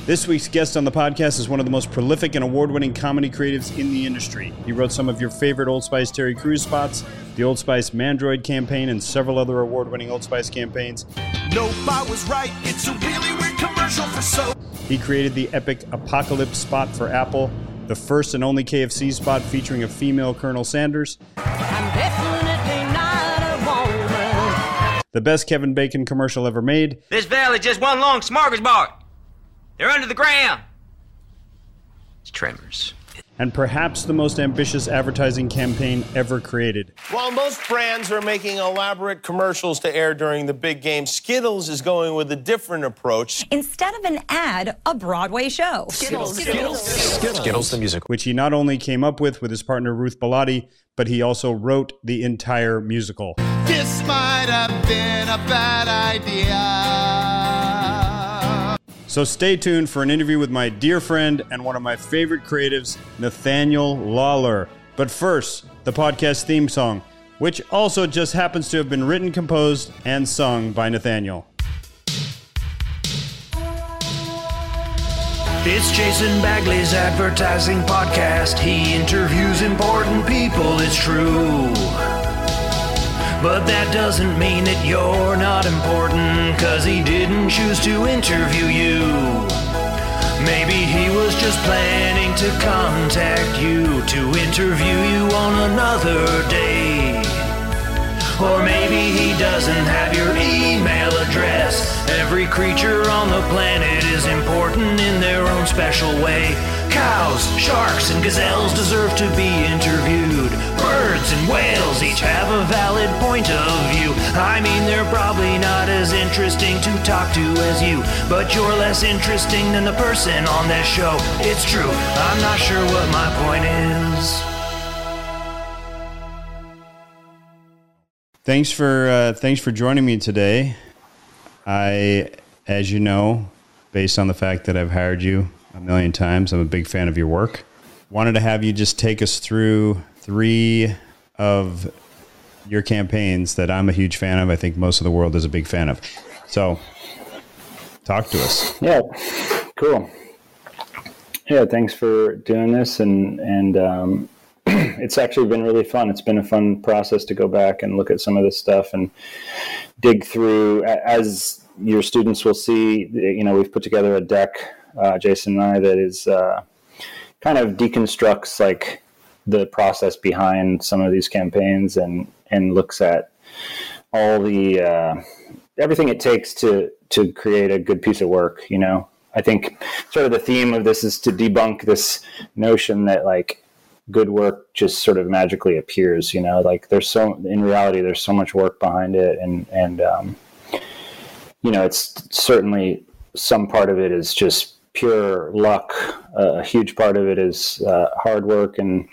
This week's guest on the podcast is one of the most prolific and award-winning comedy creatives in the industry. He wrote some of your favorite Old Spice Terry Crews spots, the Old Spice Mandroid campaign, and several other award-winning Old Spice campaigns. Nope, I was right. It's a really weird commercial for soap. He created the epic Apocalypse spot for Apple, the first and only KFC spot featuring a female Colonel Sanders. I'm definitely not a woman. The best Kevin Bacon commercial ever made. This valley just one long smorgasbord. They're under the ground. It's Tremors. And perhaps the most ambitious advertising campaign ever created. While most brands are making elaborate commercials to air during the big game, Skittles is going with a different approach. Instead of an ad, a Broadway show. Skittles the music. Which he not only came up with his partner Ruth Bellotti, but he also wrote the entire musical. This might have been a bad idea. So stay tuned for an interview with my dear friend and one of my favorite creatives, Nathaniel Lawler. But first, the podcast theme song, which also just happens to have been written, composed, and sung by Nathaniel. It's Jason Bagley's advertising podcast. He interviews important people, it's true. But that doesn't mean that you're not important, 'cause he didn't choose to interview you. Maybe he was just planning to contact you to interview you on another day. Or maybe he doesn't have your email address. Every creature on the planet is important in their own special way. Cows, sharks, and gazelles deserve to be interviewed. Birds and whales each have a valid point of view. I mean, they're probably not as interesting to talk to as you, but you're less interesting than the person on this show. It's true, I'm not sure what my point is. Thanks for joining me today. I, as you know, based on the fact that I've hired you a million times, I'm a big fan of your work. Wanted to have you just take us through 3 of your campaigns that I'm a huge fan of. I think most of the world is a big fan of. So, talk to us. Yeah, cool. Yeah, thanks for doing this, and it's actually been really fun. It's been a fun process to go back and look at some of this stuff and dig through. As your students will see, you know, we've put together a deck, Jason and I, that is kind of deconstructs like the process behind some of these campaigns and looks at all the everything it takes to create a good piece of work. You know, I think sort of the theme of this is to debunk this notion that like good work just sort of magically appears. You know, like in reality there's so much work behind it, and you know, it's certainly some part of it is just pure luck. A huge part of it is hard work and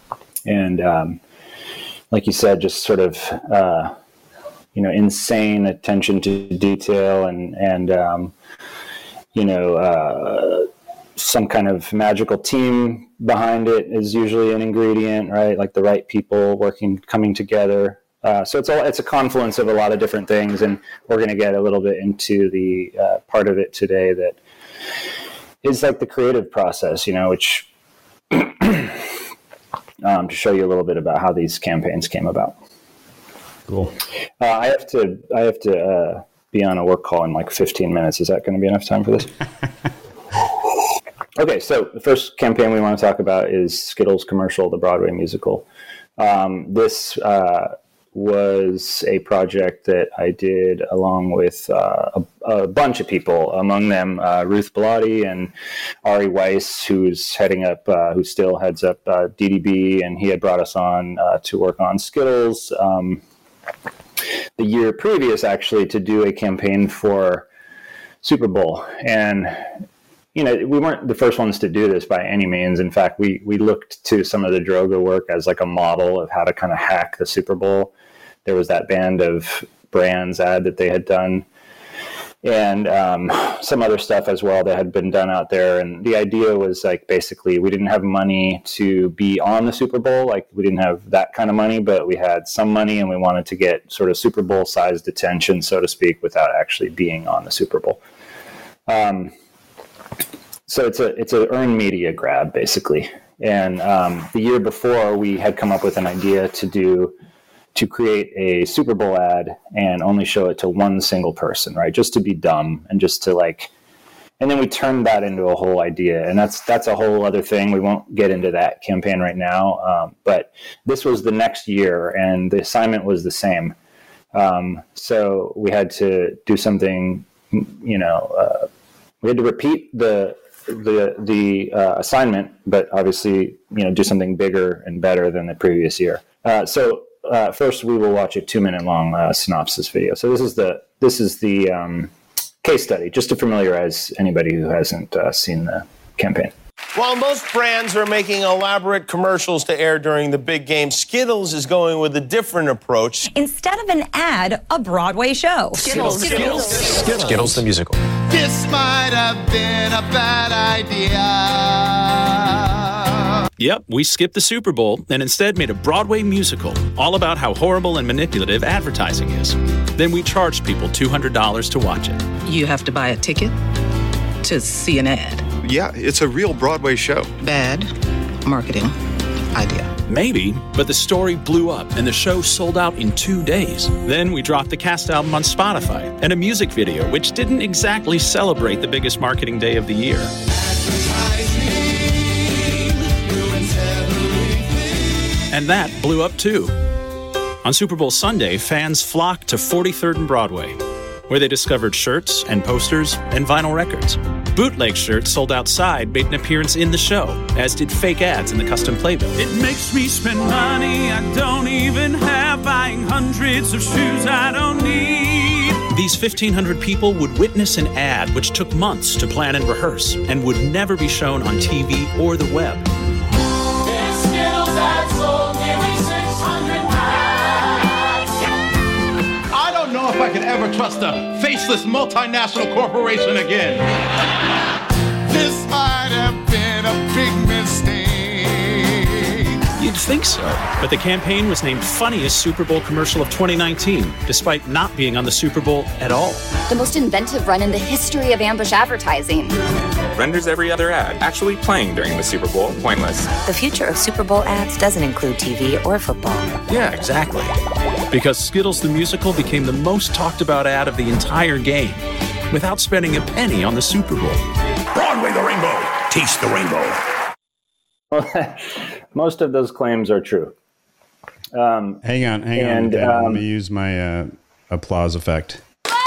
like you said, just sort of you know, insane attention to detail and you know, some kind of magical team behind it is usually an ingredient, right? Like the right people coming together. So it's a confluence of a lot of different things, and we're going to get a little bit into the part of it today that is like the creative process, you know, which to show you a little bit about how these campaigns came about. Cool. I have to be on a work call in like 15 minutes. Is that going to be enough time for this? Okay, so the first campaign we want to talk about is Skittles commercial, the Broadway musical. This was a project that I did along with a bunch of people, among them Ruth Bellotti and Ari Weiss, who still heads up DDB, and he had brought us on to work on Skittles the year previous, actually, to do a campaign for Super Bowl. And you know, we weren't the first ones to do this by any means. In fact, we looked to some of the Droga work as like a model of how to kind of hack the Super Bowl. There was that Band of Brands ad that they had done, and some other stuff as well that had been done out there. And the idea was like, basically, we didn't have money to be on the Super Bowl. Like, we didn't have that kind of money, but we had some money, and we wanted to get sort of Super Bowl sized attention, so to speak, without actually being on the Super Bowl. So it's a earned media grab, basically. And the year before, we had come up with an idea to create a Super Bowl ad and only show it to one single person, right? Just to be dumb and just to like, and then we turned that into a whole idea. And that's a whole other thing. We won't get into that campaign right now. But this was the next year and the assignment was the same. So we had to do something, we had to repeat the assignment, but obviously, do something bigger and better than the previous year. So first, we will watch a 2-minute long synopsis video. So this is the case study, just to familiarize anybody who hasn't seen the campaign. While most brands are making elaborate commercials to air during the big game, Skittles is going with a different approach. Instead of an ad, a Broadway show. Skittles the musical. This might have been a bad idea. Yep, we skipped the Super Bowl and instead made a Broadway musical all about how horrible and manipulative advertising is. Then we charged people $200 to watch it. You have to buy a ticket to see an ad. Yeah, it's a real Broadway show. Bad marketing idea. Maybe, but the story blew up and the show sold out in 2 days. Then we dropped the cast album on Spotify and a music video, which didn't exactly celebrate the biggest marketing day of the year. And that blew up too. On Super Bowl Sunday, fans flocked to 43rd and Broadway, where they discovered shirts and posters and vinyl records. Bootleg shirts sold outside made an appearance in the show, as did fake ads in the custom playbill. It makes me spend money I don't even have, buying hundreds of shoes I don't need. These 1,500 people would witness an ad which took months to plan and rehearse and would never be shown on TV or the web. This Skittles ad sold nearly 600 packs. I don't know if I could ever trust a faceless multinational corporation again. This might have been a big mistake. You'd think so, but the campaign was named Funniest Super Bowl Commercial of 2019, despite not being on the Super Bowl at all. The most inventive run in the history of ambush advertising. Renders every other ad actually playing during the Super Bowl pointless. The future of Super Bowl ads doesn't include TV or football. Yeah, exactly. Because Skittles the Musical became the most talked about ad of the entire game, without spending a penny on the Super Bowl. Broadway the rainbow. Taste the rainbow. Most of those claims are true. Hang on. Let me use my applause effect.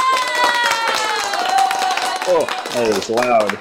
Oh, that is loud.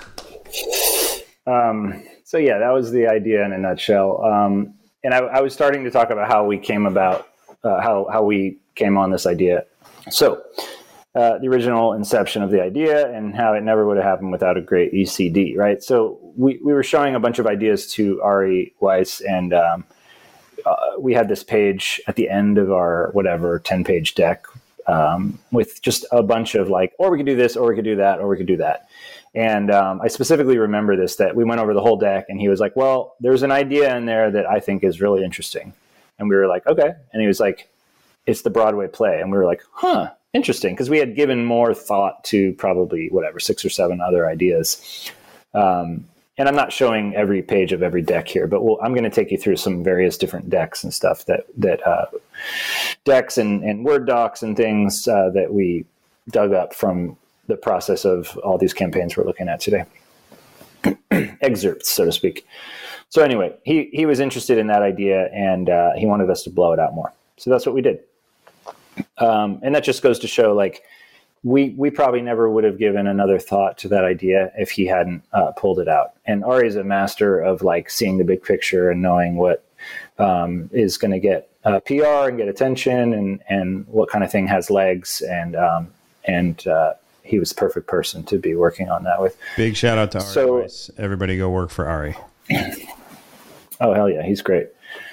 So yeah, that was the idea in a nutshell. And I was starting to talk about how we came about, how we came on this idea. So the original inception of the idea and how it never would have happened without a great ECD, right? So we were showing a bunch of ideas to Ari Weiss, and we had this page at the end of our 10-page deck with just a bunch of like, or we could do this, or we could do that, or we could do that. And I specifically remember this, that we went over the whole deck and he was like, well, there's an idea in there that I think is really interesting. And we were like, okay. And he was like, it's the Broadway play. And we were like, huh, interesting. Because we had given more thought to probably 6 or 7 other ideas. And I'm not showing every page of every deck here, but I'm going to take you through some various different decks and stuff that decks and Word docs and things that we dug up from the process of all these campaigns we're looking at today. Excerpts, so to speak. So anyway, he was interested in that idea, and he wanted us to blow it out more. So that's what we did. And that just goes to show, like, we probably never would have given another thought to that idea if he hadn't pulled it out. And Ari's a master of like seeing the big picture and knowing what is going to get PR and get attention, and what kind of thing has legs, and he was the perfect person to be working on that with. Big shout out to Ari Weiss. Everybody go work for Ari. Oh, hell yeah. He's great.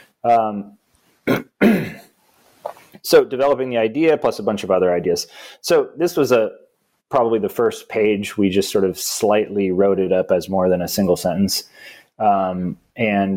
So developing the idea plus a bunch of other ideas. So this was probably the first page. We just sort of slightly wrote it up as more than a single sentence. And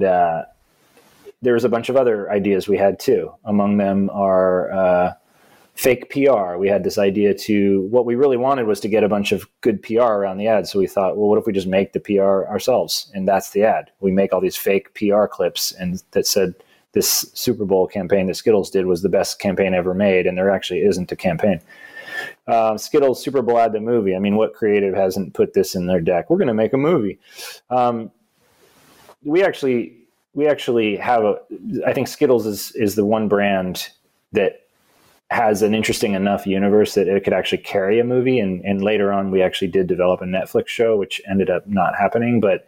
there was a bunch of other ideas we had too. Among them are fake PR. We had this idea what we really wanted was to get a bunch of good PR around the ad. So we thought, well, what if we just make the PR ourselves? And that's the ad. We make all these fake PR clips and that said this Super Bowl campaign that Skittles did was the best campaign ever made. And there actually isn't a campaign. Skittles Super Bowl ad, the movie. I mean, what creative hasn't put this in their deck? We're going to make a movie. We actually have I think Skittles is the one brand that has an interesting enough universe that it could actually carry a movie. And later on, we actually did develop a Netflix show, which ended up not happening. But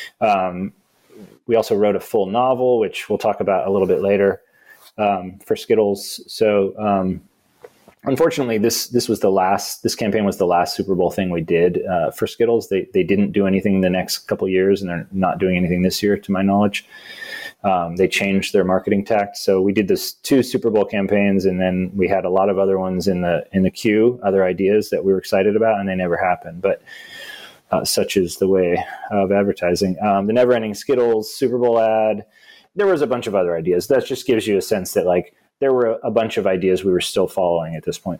we also wrote a full novel, which we'll talk about a little bit later for Skittles. So unfortunately, this campaign was the last Super Bowl thing we did for Skittles. They didn't do anything the next couple of years, and they're not doing anything this year, to my knowledge. They changed their marketing tact. So we did this 2 Super Bowl campaigns, and then we had a lot of other ones in the queue, other ideas that we were excited about, and they never happened. But such is the way of advertising. The Never Ending Skittles Super Bowl ad. There was a bunch of other ideas. That just gives you a sense that like there were a bunch of ideas we were still following at this point.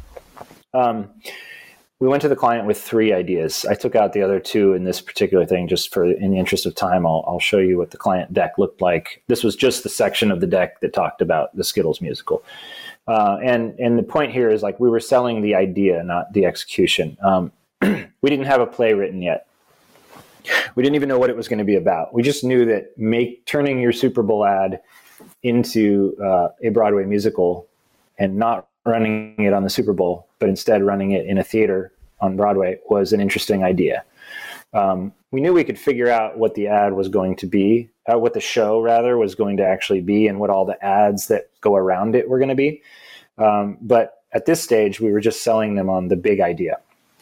We went to the client with 3 ideas. I took out the other 2 in this particular thing just in the interest of time. I'll show you what the client deck looked like. This was just the section of the deck that talked about the Skittles musical. And the point here is like we were selling the idea, not the execution. We didn't have a play written yet. We didn't even know what it was going to be about. We just knew that turning your Super Bowl ad into a Broadway musical and not running it on the Super Bowl, but instead running it in a theater on Broadway was an interesting idea. We knew we could figure out what the ad was going to be, what the show rather was going to actually be, and what all the ads that go around it were going to be. But at this stage, we were just selling them on the big idea.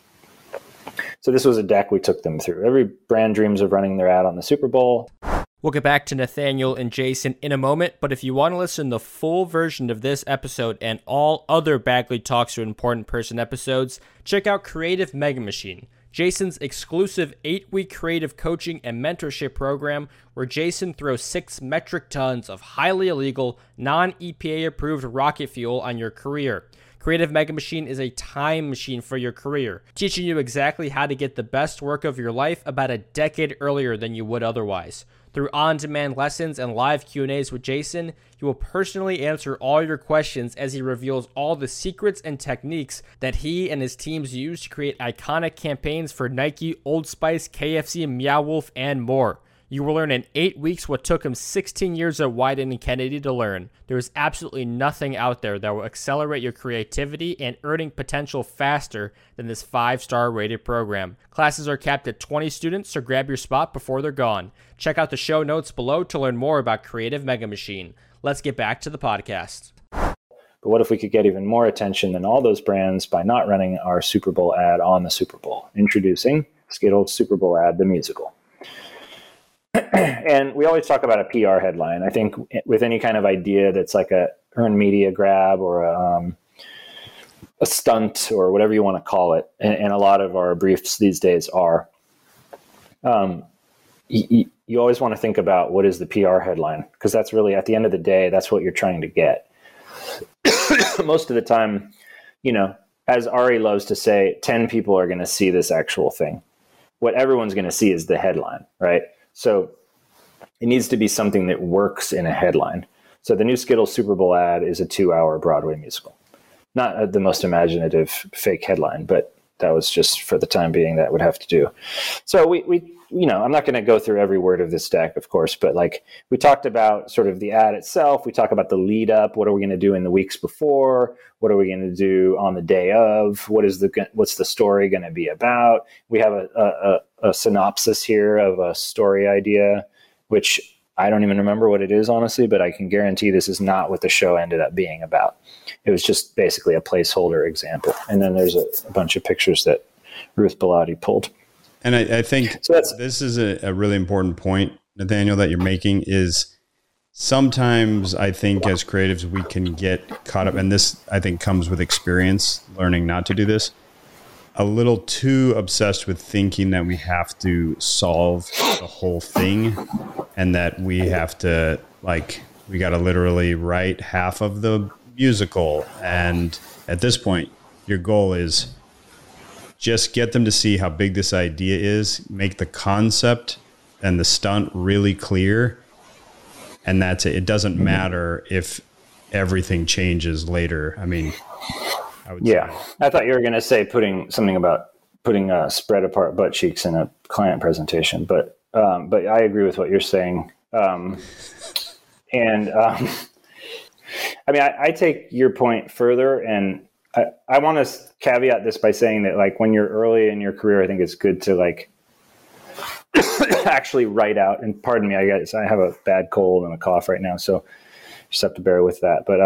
So this was a deck we took them through. Every brand dreams of running their ad on the Super Bowl. We'll get back to Nathaniel and Jason in a moment, but if you want to listen to the full version of this episode and all other Bagley Talks to Important Person episodes, check out Creative Mega Machine, Jason's exclusive 8-week creative coaching and mentorship program where Jason throws 6 metric tons of highly illegal, non-EPA approved rocket fuel on your career. Creative Mega Machine is a time machine for your career, teaching you exactly how to get the best work of your life about a decade earlier than you would otherwise. Through on-demand lessons and live Q&As with Jason, he will personally answer all your questions as he reveals all the secrets and techniques that he and his teams use to create iconic campaigns for Nike, Old Spice, KFC, Meow Wolf, and more. You will learn in 8 weeks what took him 16 years at Wieden and Kennedy to learn. There is absolutely nothing out there that will accelerate your creativity and earning potential faster than this 5-star rated program. Classes are capped at 20 students, so grab your spot before they're gone. Check out the show notes below to learn more about Creative Mega Machine. Let's get back to the podcast. But what if we could get even more attention than all those brands by not running our Super Bowl ad on the Super Bowl? Introducing Skittles Super Bowl ad, the musical. And we always talk about a PR headline. I think with any kind of idea that's like a earned media grab or a stunt or whatever you want to call it, and a lot of our briefs these days are, you always want to think about what is the PR headline, because that's really, at the end of the day, that's what you're trying to get. Most of the time, as Ari loves to say, 10 people are going to see this actual thing. What everyone's going to see is the headline, right? So it needs to be something that works in a headline. So the new Skittles Super Bowl ad is a 2-hour Broadway musical. Not the most imaginative fake headline, but that was just for the time being that would have to do. So we I'm not going to go through every word of this deck, of course, but like we talked about sort of the ad itself. We talk about the lead up. What are we going to do in the weeks before? What are we going to do on the day of? What's the story going to be about? We have a synopsis here of a story idea, which I don't even remember what it is, honestly, but I can guarantee this is not what the show ended up being about. It was just basically a placeholder example. And then there's a bunch of pictures that Ruth Bellotti pulled. And I think this is a really important point, Nathaniel, that you're making is sometimes I think as creatives, we can get caught up, and this I think comes with experience, learning not to do this, a little too obsessed with thinking that we have to solve the whole thing and that we have to we got to literally write half of the musical. And at this point, your goal is just get them to see how big this idea is, make the concept and the stunt really clear. And that's it. It doesn't matter if everything changes later. I mean, I would say. I thought you were going to say something about putting spread apart butt cheeks in a client presentation, but I agree with what you're saying. I mean, I take your point further, and I want to caveat this by saying that, like, when you're early in your career, I think it's good to like actually write out. And pardon me, I have a bad cold and a cough right now, so just have to bear with that. But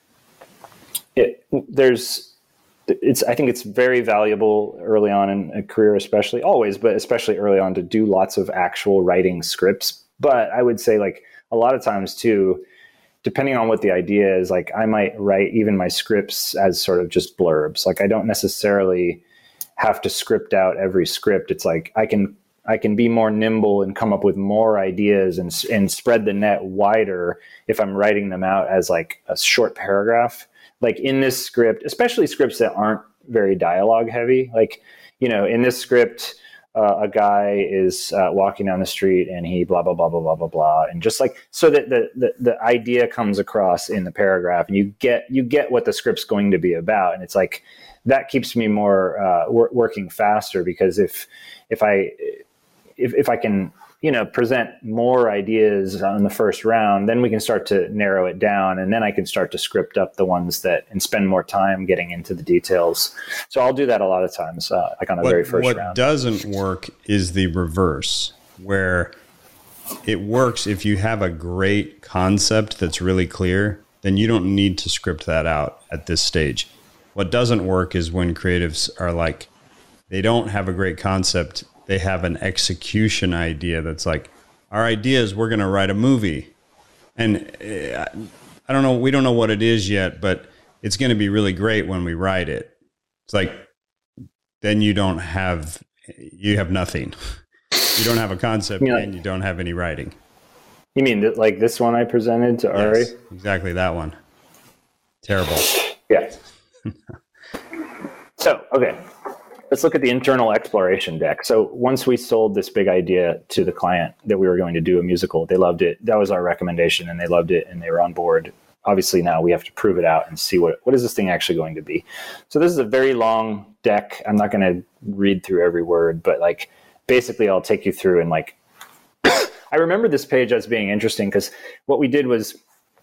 I think it's very valuable early on in a career, especially always, but especially early on, to do lots of actual writing scripts. But I would say, like, a lot of times too, depending on what the idea is, like, I might write even my scripts as sort of just blurbs. Like, I don't necessarily have to script out every script. It's like I can be more nimble and come up with more ideas and spread the net wider if I'm writing them out as like a short paragraph. Like in this script, especially scripts that aren't very dialogue heavy, like, you know, in this script, a guy is walking down the street and he blah, blah, blah, blah, blah, blah, blah. And just like, so that the idea comes across in the paragraph, and you get what the script's going to be about. And it's like, that keeps me more working faster, because if I can, you know, present more ideas on the first round, then we can start to narrow it down, and then I can start to script up the ones and spend more time getting into the details. So I'll do that a lot of times, like on the very first round. What doesn't work is the reverse, where it works if you have a great concept that's really clear, then you don't need to script that out at this stage. What doesn't work is when creatives are like, they don't have a great concept, they have an execution idea that's like, our idea is we're going to write a movie. And I don't know, we don't know what it is yet, but it's going to be really great when we write it. It's like, then you have nothing. You don't have a concept, and you don't have any writing. You mean like this one I presented to Ari? Yes, exactly that one. Terrible. Yeah. So, okay. Let's look at the internal exploration deck. So once we sold this big idea to the client that we were going to do a musical, they loved it. That was our recommendation, and they loved it, and they were on board. Obviously, now we have to prove it out and see what is this thing actually going to be. So this is a very long deck. I'm not going to read through every word, but like basically I'll take you through, and like I remember this page as being interesting because what we did was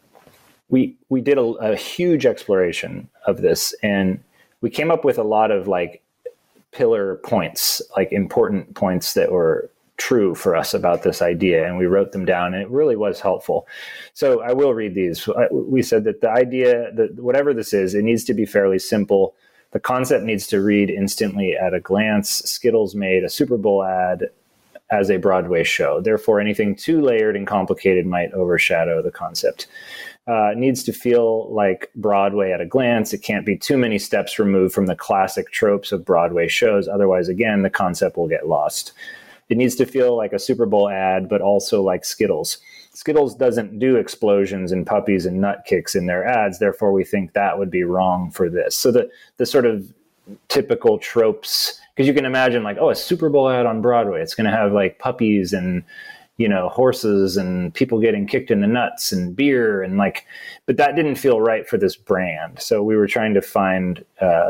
we did a huge exploration of this, and we came up with a lot of like pillar points, like important points that were true for us about this idea, and we wrote them down, and it really was helpful. So I will read these. We said that the idea, that whatever this is, it needs to be fairly simple. The concept needs to read instantly at a glance. Skittles made a Super Bowl ad as a Broadway show. Therefore, anything too layered and complicated might overshadow the concept. It needs to feel like Broadway at a glance. It can't be too many steps removed from the classic tropes of Broadway shows. Otherwise, again, the concept will get lost. It needs to feel like a Super Bowl ad, but also like Skittles. Skittles doesn't do explosions and puppies and nut kicks in their ads. Therefore, we think that would be wrong for this. So the sort of typical tropes, because you can imagine like, oh, a Super Bowl ad on Broadway, it's going to have like puppies and, you know, horses and people getting kicked in the nuts and beer and like, but that didn't feel right for this brand. So we were trying to find,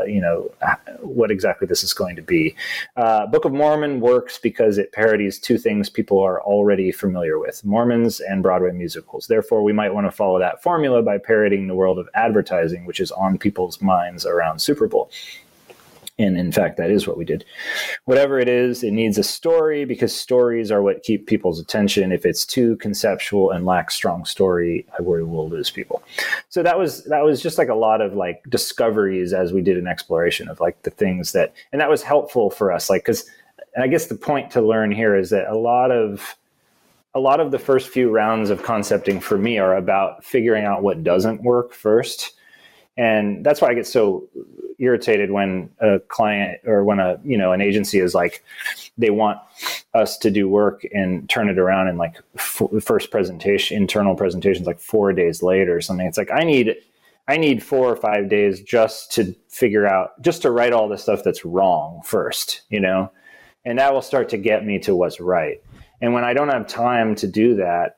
what exactly this is going to be. Book of Mormon works because it parodies two things people are already familiar with: Mormons and Broadway musicals. Therefore, we might want to follow that formula by parodying the world of advertising, which is on people's minds around Super Bowl. And in fact, that is what we did. Whatever it is, it needs a story, because stories are what keep people's attention. If it's too conceptual and lacks strong story, I worry we'll lose people. So that was just like a lot of like discoveries as we did an exploration of like the things that, and that was helpful for us. Like, because I guess the point to learn here is that a lot of the first few rounds of concepting for me are about figuring out what doesn't work first. And that's why I get so irritated when a client or when an agency is like, they want us to do work and turn it around in like first presentation, internal presentations, like 4 days later or something. It's like, I I need 4 or 5 days just to write all the stuff that's wrong first, and that will start to get me to what's right. And when I don't have time to do that,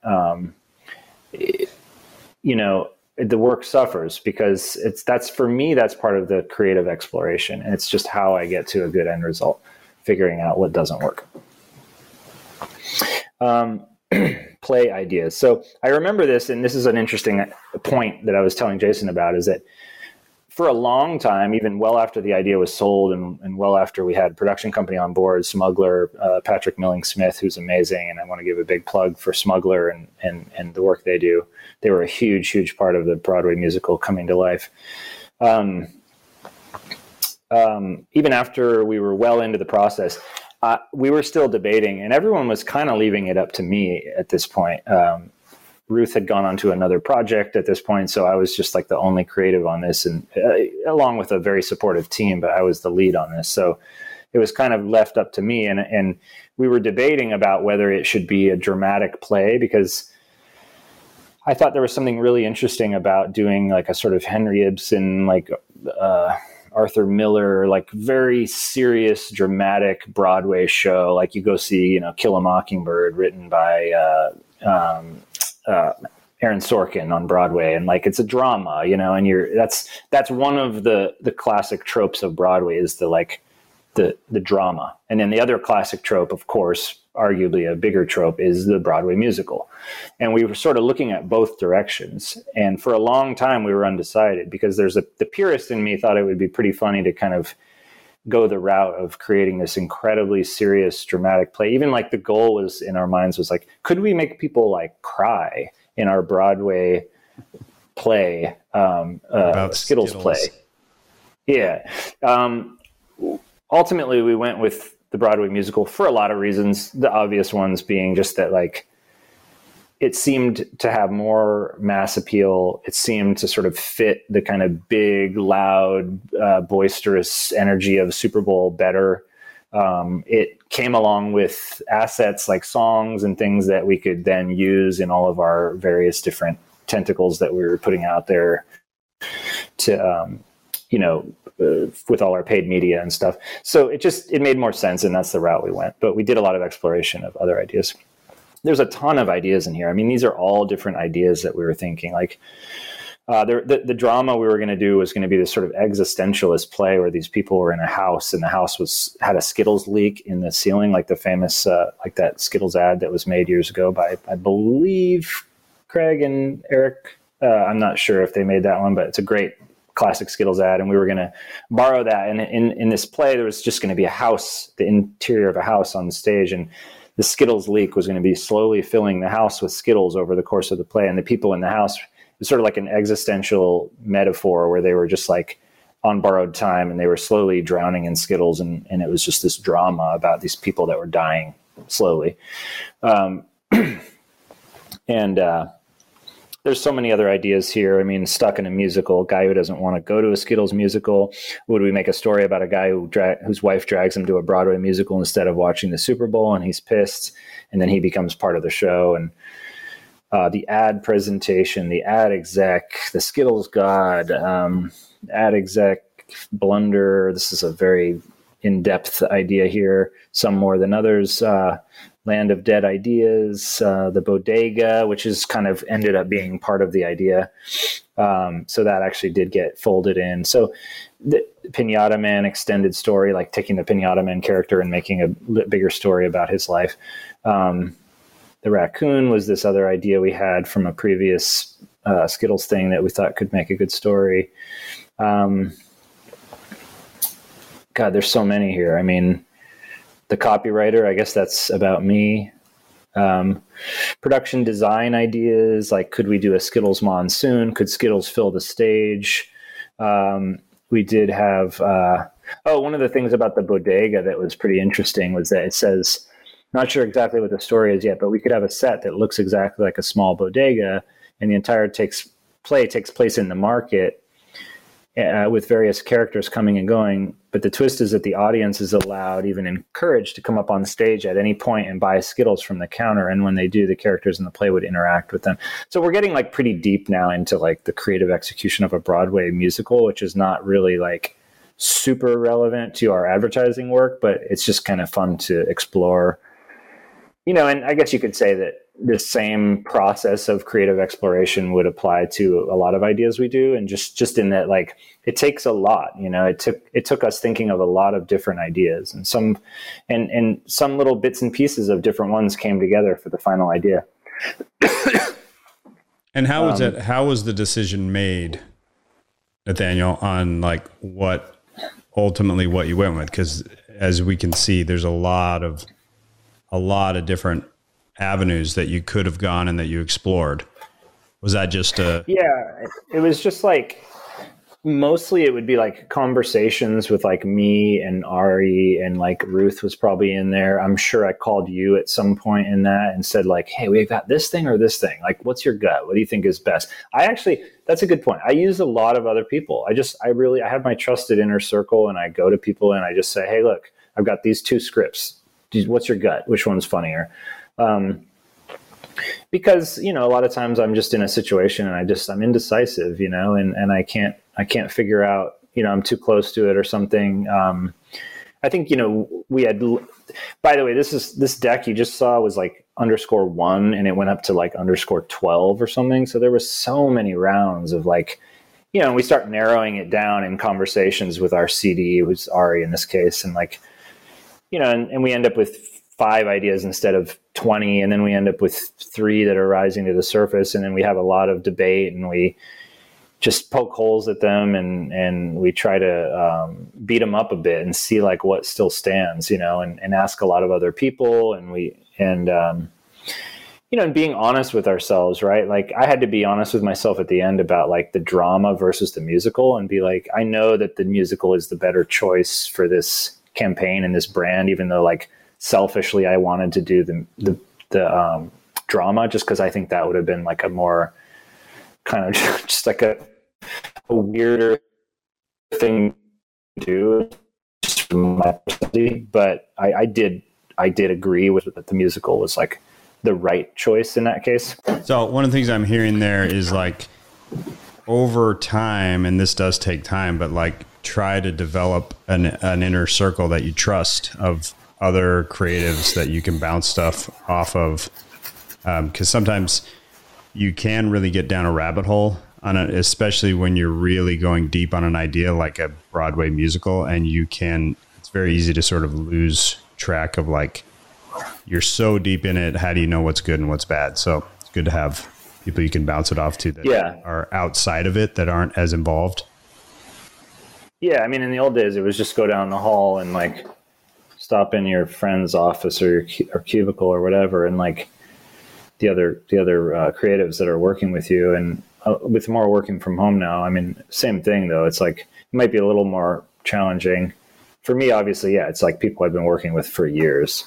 the work suffers, because for me, that's part of the creative exploration. And it's just how I get to a good end result, figuring out what doesn't work. Play ideas. So I remember this, and this is an interesting point that I was telling Jason about, is that for a long time, even well after the idea was sold and well after we had a production company on board, Smuggler, Patrick Milling-Smith, who's amazing, and I want to give a big plug for Smuggler and the work they do. They were a huge, huge part of the Broadway musical coming to life. Even after we were well into the process, we were still debating, and everyone was kind of leaving it up to me at this point. Ruth had gone on to another project at this point, so I was just like the only creative on this, and along with a very supportive team, but I was the lead on this. So it was kind of left up to me, and we were debating about whether it should be a dramatic play, because I thought there was something really interesting about doing like a sort of Henry Ibsen, like Arthur Miller, like very serious, dramatic Broadway show. Like you go see, Kill a Mockingbird, written by Aaron Sorkin on Broadway, and like it's a drama, and that's one of the classic tropes of Broadway, is the drama. And then the other classic trope, of course, arguably a bigger trope, is the Broadway musical. And we were sort of looking at both directions. And for a long time, we were undecided, because the purist in me thought it would be pretty funny to kind of go the route of creating this incredibly serious, dramatic play. Even like the goal was in our minds was like, could we make people like cry in our Broadway play, Skittles play? Yeah. Ultimately, we went with the Broadway musical for a lot of reasons. The obvious ones being just that, like, it seemed to have more mass appeal. It seemed to sort of fit the kind of big, loud, boisterous energy of Super Bowl better. It came along with assets like songs and things that we could then use in all of our various different tentacles that we were putting out there to, with all our paid media and stuff. So it made more sense, and that's the route we went. But we did a lot of exploration of other ideas. There's a ton of ideas in here. I mean, these are all different ideas that we were thinking. Like the drama we were going to do was going to be this sort of existentialist play where these people were in a house, and the house had a Skittles leak in the ceiling, like the famous, like that Skittles ad that was made years ago by, I believe, Craig and Eric. I'm not sure if they made that one, but it's a great classic Skittles ad, and we were going to borrow that. And in this play, there was just going to be a house, the interior of a house on the stage, and the Skittles leak was going to be slowly filling the house with Skittles over the course of the play. And the people in the house, it was sort of like an existential metaphor where they were just like on borrowed time, and they were slowly drowning in Skittles. And it was just this drama about these people that were dying slowly. There's so many other ideas here. I mean, stuck in a musical, guy who doesn't want to go to a Skittles musical. Would we make a story about a guy whose wife drags him to a Broadway musical instead of watching the Super Bowl, and he's pissed, and then he becomes part of the show? And the ad presentation, the ad exec, the Skittles god, ad exec blunder. This is a very in-depth idea here, some more than others. Land of Dead Ideas, the bodega, which is kind of ended up being part of the idea. So that actually did get folded in. So the Pinata Man extended story, like taking the Pinata Man character and making a bigger story about his life. The raccoon was this other idea we had from a previous Skittles thing that we thought could make a good story. God, there's so many here. I mean, the copywriter, I guess that's about me. Production design ideas, like could we do a Skittles monsoon? Could Skittles fill the stage? We did have, one of the things about the bodega that was pretty interesting was that it says, not sure exactly what the story is yet, but we could have a set that looks exactly like a small bodega, and the entire play takes place in the market. with various characters coming and going. But the twist is that the audience is allowed, even encouraged, to come up on stage at any point and buy Skittles from the counter. And when they do, the characters in the play would interact with them. So we're getting like pretty deep now into like the creative execution of a Broadway musical, which is not really like super relevant to our advertising work, but it's just kind of fun to explore. And I guess you could say that the same process of creative exploration would apply to a lot of ideas we do. And just in that, like, it takes a lot, it took us thinking of a lot of different ideas, and some little bits and pieces of different ones came together for the final idea. And how was the decision made, Nathaniel, on like what you went with? Because as we can see, there's a lot of different avenues that you could have gone and that you explored. Was that just Yeah, it was just like, mostly it would be like conversations with like me and Ari, and like Ruth was probably in there. I'm sure I called you at some point in that and said like, hey, we've got this thing or this thing. Like, what's your gut? What do you think is best? That's a good point. I use a lot of other people. I have my trusted inner circle, and I go to people and I just say, hey, look, I've got these 2 scripts. What's your gut? Which one's funnier? Because, a lot of times I'm just in a situation and I'm indecisive, and I can't figure out, I'm too close to it or something. I think, we had, by the way, this deck you just saw was like _1, and it went up to like _12 or something. So there was so many rounds of like, we start narrowing it down in conversations with our CD, who's Ari in this case. And like, and we end up with 5 ideas instead of 20. And then we end up with 3 that are rising to the surface. And then we have a lot of debate, and we just poke holes at them, and we try to beat them up a bit and see like what still stands, and ask a lot of other people. And and being honest with ourselves, right? Like, I had to be honest with myself at the end about like the drama versus the musical, and be like, I know that the musical is the better choice for this campaign and this brand, even though like selfishly I wanted to do the drama, just because I think that would have been like a more kind of just like a weirder thing to do, just from my personality. But I did agree with that the musical was like the right choice in that case. So one of the things I'm hearing there is like, over time, and this does take time, but like try to develop an inner circle that you trust of other creatives that you can bounce stuff off of. Because sometimes you can really get down a rabbit hole on it, especially when you're really going deep on an idea like a Broadway musical, and it's very easy to sort of lose track of like, you're so deep in it. How do you know what's good and what's bad? So it's good to have people you can bounce it off to that are outside of it, that aren't as involved. Yeah. I mean, in the old days, it was just go down the hall and like stop in your friend's office or your cubicle or whatever, and like the other creatives that are working with you. And with more working from home now, I mean, same thing though. It's like, it might be a little more challenging for me, obviously. Yeah. It's like people I've been working with for years.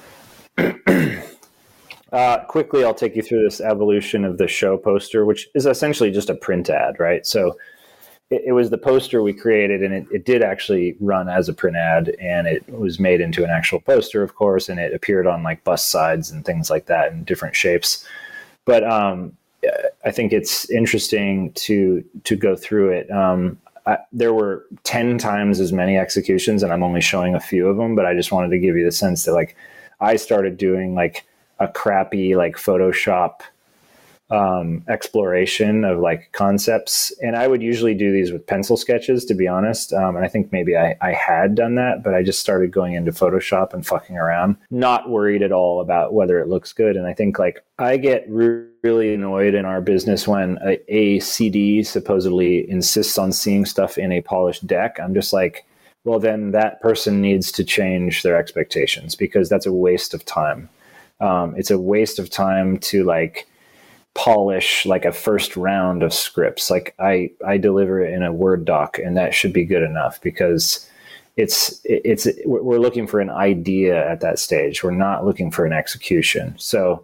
Quickly, I'll take you through this evolution of the show poster, which is essentially just a print ad, right? So it was the poster we created, and it did actually run as a print ad, and it was made into an actual poster, of course, and it appeared on like bus sides and things like that in different shapes. But I think it's interesting to go through it. There were 10 times as many executions, and I'm only showing a few of them, but I just wanted to give you the sense that like I started doing like a crappy like Photoshop exploration of like concepts, and I would usually do these with pencil sketches, to be honest. And I think maybe I had done that, but I just started going into Photoshop and fucking around, not worried at all about whether it looks good. And I think like I get really annoyed in our business when a CD supposedly insists on seeing stuff in a polished deck. I'm just like, well, then that person needs to change their expectations, because that's a waste of time. It's a waste of time to like polish like a first round of scripts. Like I deliver it in a Word doc, and that should be good enough, because we're looking for an idea at that stage. We're not looking for an execution. So,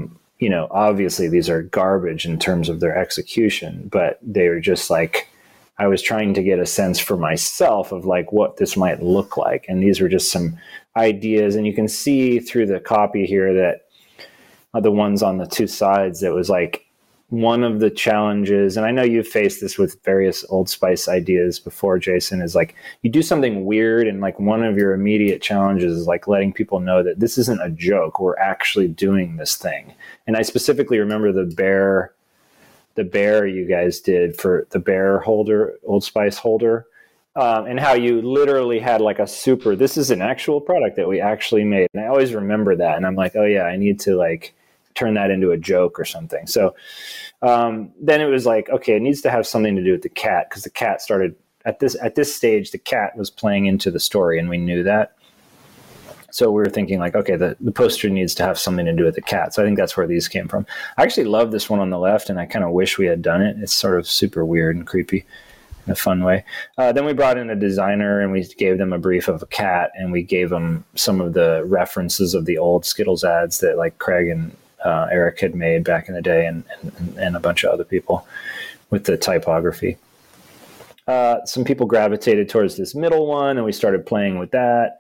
obviously these are garbage in terms of their execution, but they're just like I was trying to get a sense for myself of like what this might look like. And these were just some ideas. And you can see through the copy here that the ones on the two sides, that was like one of the challenges. And I know you've faced this with various Old Spice ideas before, Jason, is like you do something weird. And like one of your immediate challenges is like letting people know that this isn't a joke. We're actually doing this thing. And I specifically remember the bear you guys did for the bear holder, Old Spice holder, and how you literally had like this is an actual product that we actually made. And I always remember that. And I'm like, oh yeah, I need to like turn that into a joke or something. So then it was like, okay, it needs to have something to do with the cat, because the cat started at this stage, the cat was playing into the story, and we knew that. So we were thinking like, okay, the poster needs to have something to do with the cat. So I think that's where these came from. I actually love this one on the left, and I kind of wish we had done it. It's sort of super weird and creepy in a fun way. Then we brought in a designer, and we gave them a brief of a cat, and we gave them some of the references of the old Skittles ads that like Craig and Eric had made back in the day, and a bunch of other people with the typography. Some people gravitated towards this middle one, and we started playing with that.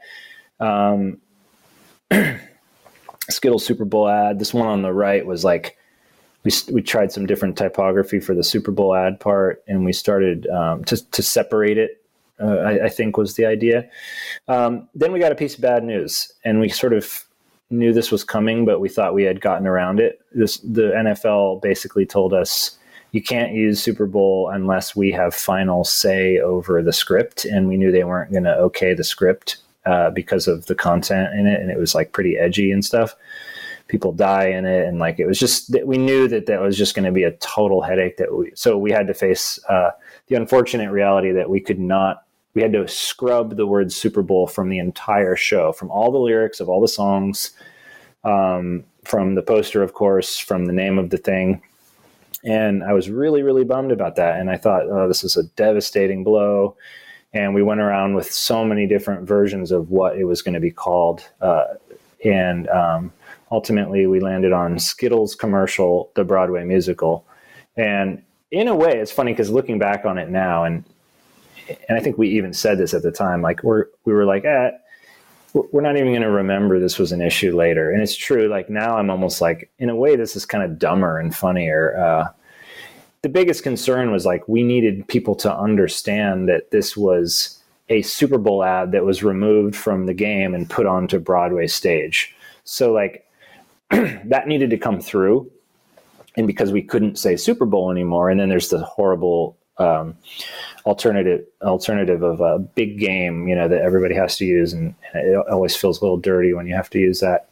Skittles Super Bowl ad. This one on the right was like, we tried some different typography for the Super Bowl ad part, and we started to separate it, I think was the idea. Then we got a piece of bad news, and we sort of knew this was coming, but we thought we had gotten around it. The NFL basically told us, you can't use Super Bowl unless we have final say over the script, and we knew they weren't going to okay the script because of the content in it, and it was like pretty edgy and stuff. People die in it, and like it was just that we knew that was just going to be a total headache. So we had to face the unfortunate reality that we had to scrub the word Super Bowl from the entire show, from all the lyrics of all the songs, from the poster, of course, from the name of the thing. And I was really, really bummed about that. And I thought, oh, this is a devastating blow. And we went around with so many different versions of what it was going to be called. And ultimately, we landed on Skittles Commercial, the Broadway musical. And in a way, it's funny because looking back on it now, and I think we even said this at the time, like we were like, we're not even going to remember this was an issue later. And it's true. Like now I'm almost like, in a way, this is kind of dumber and funnier. The biggest concern was like, we needed people to understand that this was a Super Bowl ad that was removed from the game and put onto Broadway stage. So like that needed to come through. And because we couldn't say Super Bowl anymore, and then there's the horrible alternative of a big game, that everybody has to use, and it always feels a little dirty when you have to use that.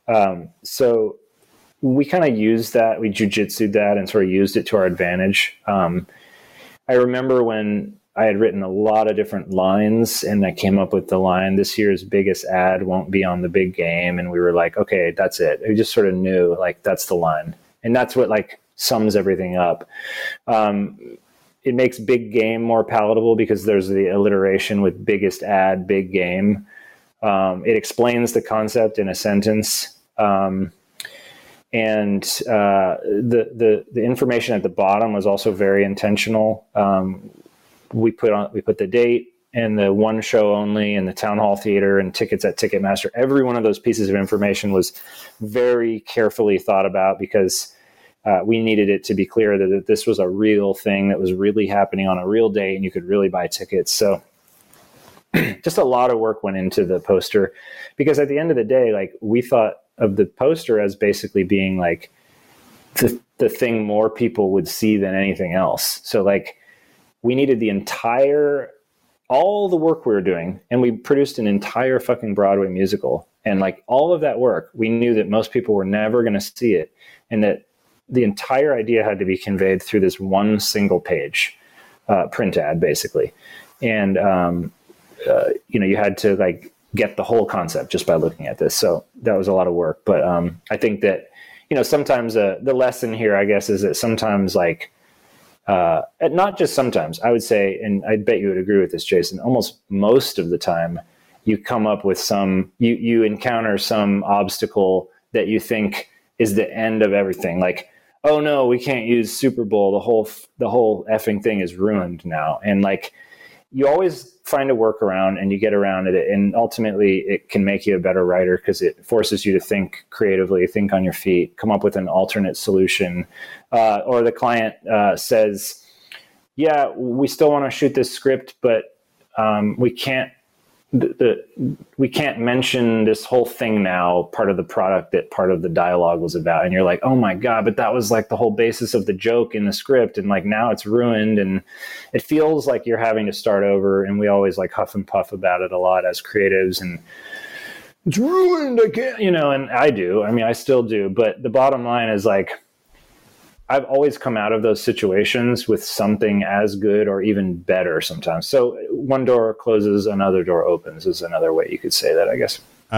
So we kind of used that, we jujitsu'd that and sort of used it to our advantage. I remember when I had written a lot of different lines, and I came up with the line, "This year's biggest ad won't be on the big game," and we were like, okay, that's it. We just sort of knew like that's the line, and that's what like sums everything up. It makes big game more palatable because there's the alliteration with biggest ad, big game. It explains the concept in a sentence. And the information at the bottom was also very intentional. We put the date and the one show only and the Town Hall Theater and tickets at Ticketmaster. Every one of those pieces of information was very carefully thought about because we needed it to be clear that this was a real thing that was really happening on a real day and you could really buy tickets. So just a lot of work went into the poster because at the end of the day, like we thought of the poster as basically being like the thing more people would see than anything else. So like we needed all the work we were doing, and we produced an entire fucking Broadway musical. And like all of that work, we knew that most people were never going to see it. And that the entire idea had to be conveyed through this one single page print ad, basically. And, you had to like get the whole concept just by looking at this. So that was a lot of work. But I think that, sometimes the lesson here, I guess, is that sometimes like, not just sometimes, I would say, and I bet you would agree with this, Jason, almost most of the time you come up with you encounter some obstacle that you think is the end of everything. Like, oh no, we can't use Super Bowl. The whole effing thing is ruined now. And like, you always find a workaround and you get around it. And ultimately it can make you a better writer because it forces you to think creatively, think on your feet, come up with an alternate solution. Or the client says, yeah, we still want to shoot this script, but we can't mention this whole thing now, part of the product that part of the dialogue was about. And you're like, oh my God, but that was like the whole basis of the joke in the script. And like, now it's ruined. And it feels like you're having to start over. And we always like huff and puff about it a lot as creatives, and it's ruined again, and I do. I mean, I still do. But the bottom line is like, I've always come out of those situations with something as good or even better sometimes. So one door closes, another door opens is another way you could say that, I guess.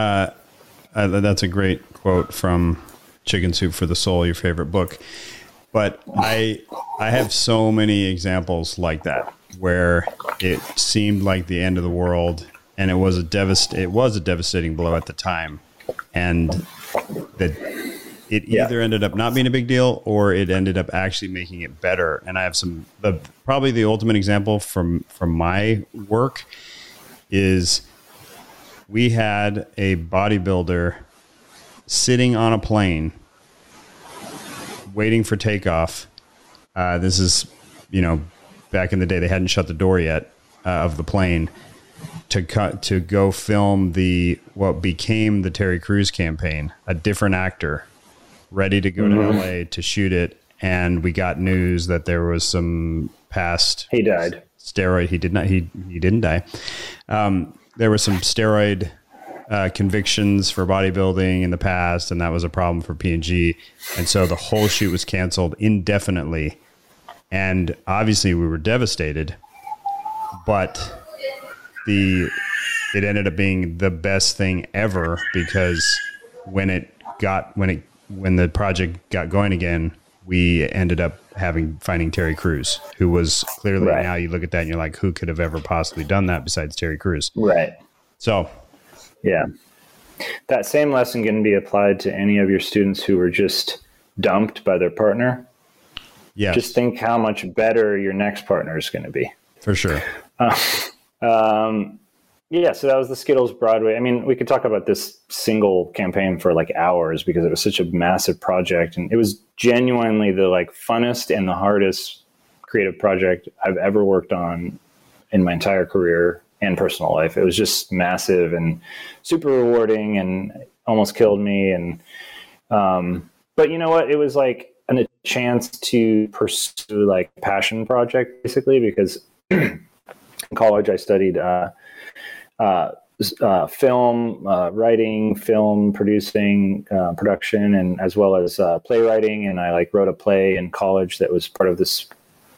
That's a great quote from Chicken Soup for the Soul, your favorite book. But I have so many examples like that where it seemed like the end of the world, and it was a devastating blow at the time. And that it either ended up not being a big deal or it ended up actually making it better. And I have probably the ultimate example from my work is we had a bodybuilder sitting on a plane waiting for takeoff. This is, back in the day, they hadn't shut the door yet of the plane to go film what became the Terry Crews campaign, a different actor ready to go to LA to shoot it. And we got news that there was some past he died steroid. He didn't die. There were some steroid convictions for bodybuilding in the past, and that was a problem for P&G. And so the whole shoot was canceled indefinitely. And obviously we were devastated, but it ended up being the best thing ever, because when the project got going again, we ended up finding Terry Crews, who was clearly, now you look at that and you're like, who could have ever possibly done that besides Terry Crews? Right. So, yeah, that same lesson can be applied to any of your students who were just dumped by their partner. Yeah. Just think how much better your next partner is going to be. For sure. Yeah, so that was the Skittles Broadway. I mean, we could talk about this single campaign for like hours because it was such a massive project, and it was genuinely the like funnest and the hardest creative project I've ever worked on in my entire career and personal life. It was just massive and super rewarding and almost killed me. And but you know what? It was like a chance to pursue like a passion project basically, because in college I studied film writing, film producing, production, and as well as playwriting. And I like wrote a play in college that was part of this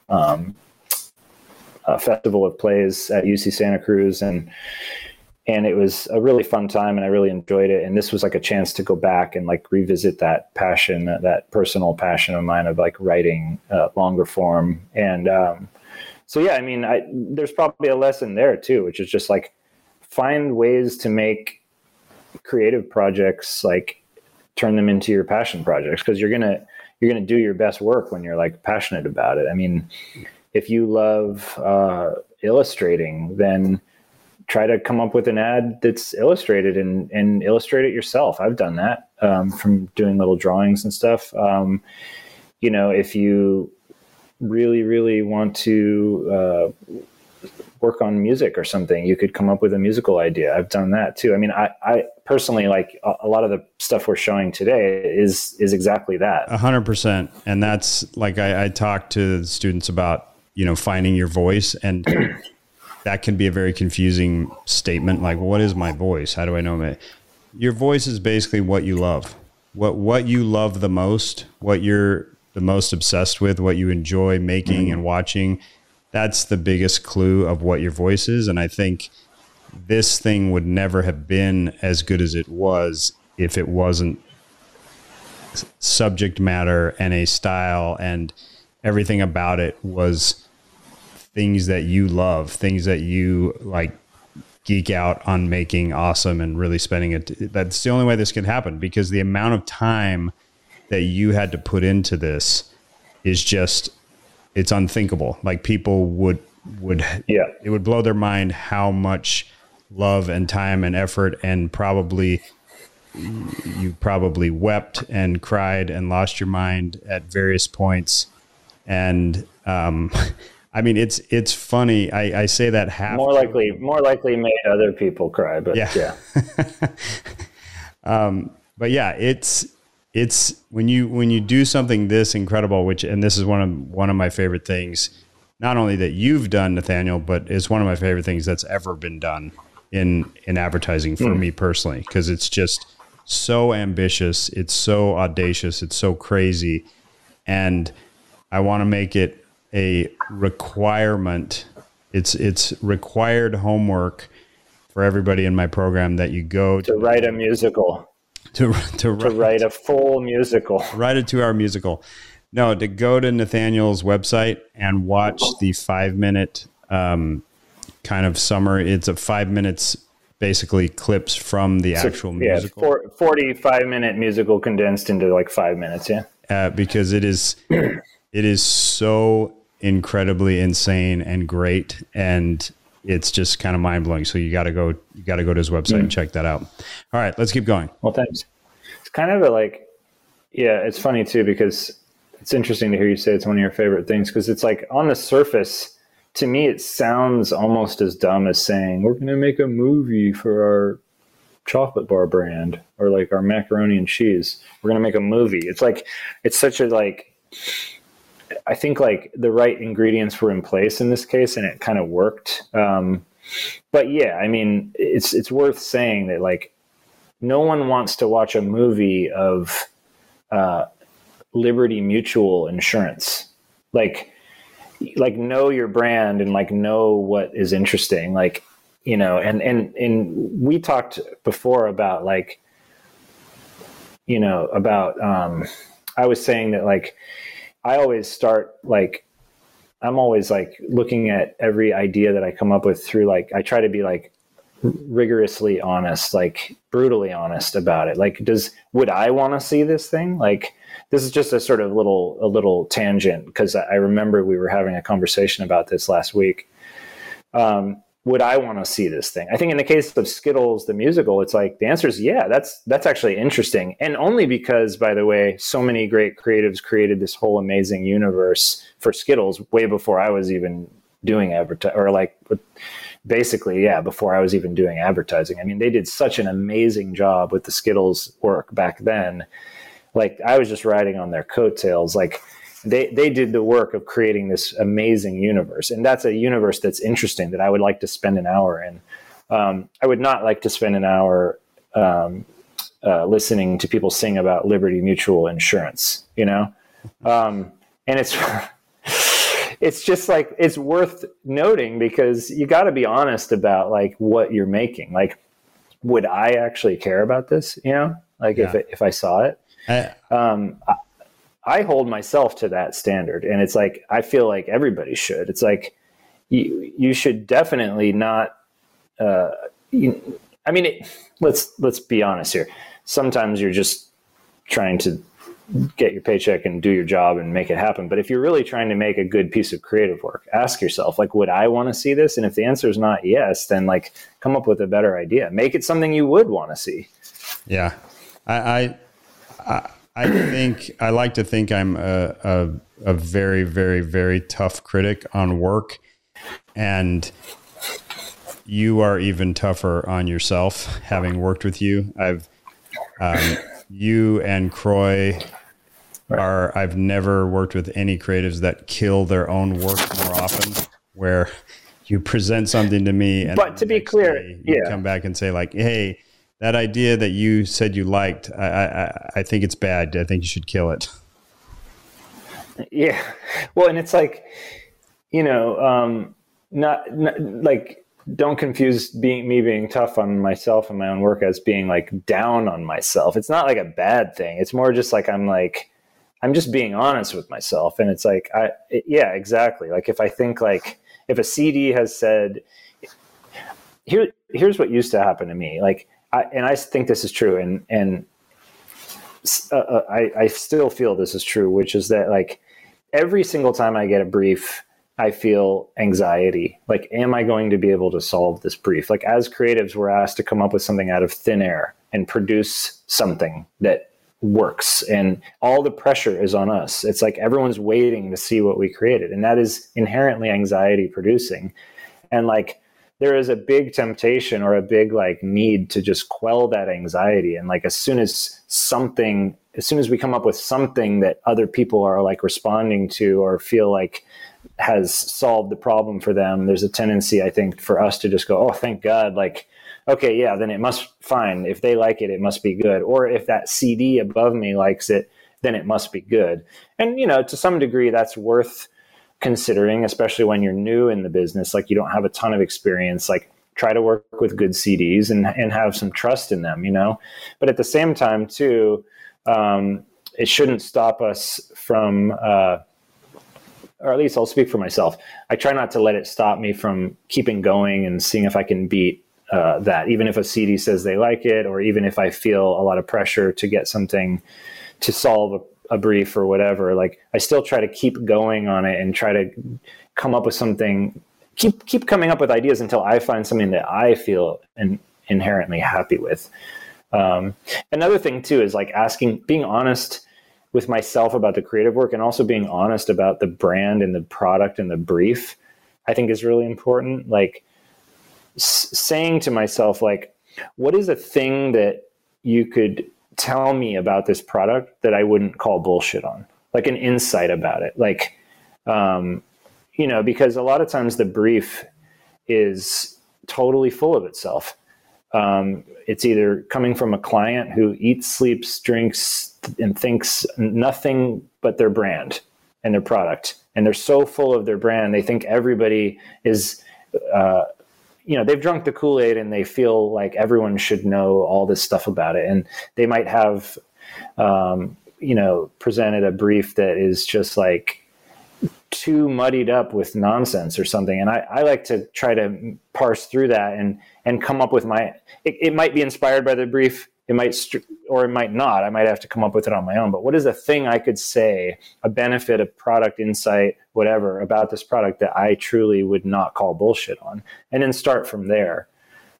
festival of plays at UC Santa Cruz, and it was a really fun time, and I really enjoyed it. And this was like a chance to go back and like revisit that passion, that personal passion of mine of like writing longer form. And so yeah, I mean, there's probably a lesson there too, which is just like find ways to make creative projects, like turn them into your passion projects, because you're gonna do your best work when you're like passionate about it. I mean, if you love illustrating, then try to come up with an ad that's illustrated and illustrate it yourself. I've done that from doing little drawings and stuff. If you really, really want to work on music or something, you could come up with a musical idea. I've done that too. I mean, I personally like a lot of the stuff we're showing today is exactly that. 100%. And that's like, I talk to students about, finding your voice, and that can be a very confusing statement. Like, what is my voice? How do I know it? Your voice is basically what you love, what you love the most, what you're the most obsessed with, what you enjoy making and watching. That's the biggest clue of what your voice is. And I think this thing would never have been as good as it was if it wasn't subject matter and a style, and everything about it was things that you love, things that you like geek out on making awesome and really spending it. That's the only way this can happen, because the amount of time that you had to put into this is just, it's unthinkable. Like people would it would blow their mind how much love and time and effort, and you probably wept and cried and lost your mind at various points. And I mean, it's funny. I say that half more likely made other people cry, but yeah. But yeah, it's when you do something this incredible, and this is one of my favorite things, not only that you've done, Nathaniel, but it's one of my favorite things that's ever been done in advertising for me personally, because it's just so ambitious, it's so audacious, it's so crazy, and I want to make it a requirement. It's required homework for everybody in my program that you go to write a musical, to write a full musical, write a 2-hour musical. No, to go to Nathaniel's website and watch the 5-minute kind of summary. It's a 5 minutes, basically clips from the actual musical. 45-minute musical condensed into like 5 minutes. Yeah, because it is so incredibly insane and great, and it's just kind of mind blowing. So you got to go to his website and check that out. All right, let's keep going. Well, thanks. It's kind of it's funny too, because it's interesting to hear you say it's one of your favorite things, because it's like on the surface, to me, it sounds almost as dumb as saying we're going to make a movie for our chocolate bar brand, or like our macaroni and cheese. We're going to make a movie. It's like, it's such a I think like the right ingredients were in place in this case, and it kind of worked. But yeah, I mean, it's worth saying that like no one wants to watch a movie of Liberty Mutual Insurance. Like know your brand and like know what is interesting. Like, you know, and we talked before about like, you know, about I was saying that like I always start like, I'm always like looking at every idea that I come up with through like, I try to be like rigorously honest, like brutally honest about it. Like, would I want to see this thing? Like, this is just a sort of a little tangent, because I remember we were having a conversation about this last week. Would I want to see this thing? I think in the case of Skittles, the musical, it's like the answer is yeah, that's actually interesting. And only because, by the way, so many great creatives created this whole amazing universe for Skittles way before I was even doing advertising, or like basically, yeah, before I was even doing advertising. I mean, they did such an amazing job with the Skittles work back then. Like, I was just riding on their coattails. Like, they did the work of creating this amazing universe. And that's a universe that's interesting, that I would like to spend an hour in. I would not like to spend an hour listening to people sing about Liberty Mutual Insurance, you know? And it's just like, it's worth noting, because you got to be honest about like what you're making. Like, would I actually care about this? You know, like if I saw it, I hold myself to that standard, and it's like, I feel like everybody should. It's like, you should definitely not, let's be honest here. Sometimes you're just trying to get your paycheck and do your job and make it happen. But if you're really trying to make a good piece of creative work, ask yourself, like, would I want to see this? And if the answer is not yes, then like, come up with a better idea. Make it something you would want to see. Yeah. I like to think I'm a very, very, very tough critic on work, and you are even tougher on yourself, having worked with you. You and Croy I've never worked with any creatives that kill their own work more often, where you present something to me, and but to be clear, you come back and say like, hey, that idea that you said you liked, I think it's bad. I think you should kill it. Yeah. Well, and it's like, you know, not like, don't confuse me being tough on myself and my own work as being like down on myself. It's not like a bad thing. It's more just like, I'm just being honest with myself. And it's like, yeah, exactly. Like if I think like, if a CD has said, here's what used to happen to me. Like, I think this is true. And I still feel this is true, which is that like every single time I get a brief, I feel anxiety. Like, am I going to be able to solve this brief? Like, as creatives, we're asked to come up with something out of thin air and produce something that works, and all the pressure is on us. It's like everyone's waiting to see what we created, and that is inherently anxiety producing. And like, there is a big temptation or a big like need to just quell that anxiety. And like, as soon as we come up with something that other people are like responding to or feel like has solved the problem for them, there's a tendency, I think, for us to just go, oh, thank God, like, okay, yeah, then it must, fine. If they like it, it must be good. Or if that CD above me likes it, then it must be good. And, you know, to some degree, that's worth considering, especially when you're new in the business, like you don't have a ton of experience. Like, try to work with good CDs and have some trust in them, you know? But at the same time, too, it shouldn't stop us from, or at least I'll speak for myself. I try not to let it stop me from keeping going and seeing if I can beat that, even if a CD says they like it, or even if I feel a lot of pressure to get something to solve a brief or whatever, like I still try to keep going on it and try to come up with something, keep coming up with ideas until I find something that I feel inherently happy with. Another thing too is like being honest with myself about the creative work, and also being honest about the brand and the product and the brief, I think is really important. Like saying to myself, like, what is a thing that you could tell me about this product that I wouldn't call bullshit on? Like an insight about it. Like, you know, because a lot of times the brief is totally full of itself. It's either coming from a client who eats, sleeps, drinks, and thinks nothing but their brand and their product. And they're so full of their brand, they think everybody is, you know, they've drunk the Kool-Aid and they feel like everyone should know all this stuff about it. And they might have, you know, presented a brief that is just like too muddied up with nonsense or something. And I like to try to parse through that and come up with it might be inspired by the brief. It might, or it might not. I might have to come up with it on my own. But what is a thing I could say, a benefit, a product insight, whatever, about this product that I truly would not call bullshit on? And then start from there.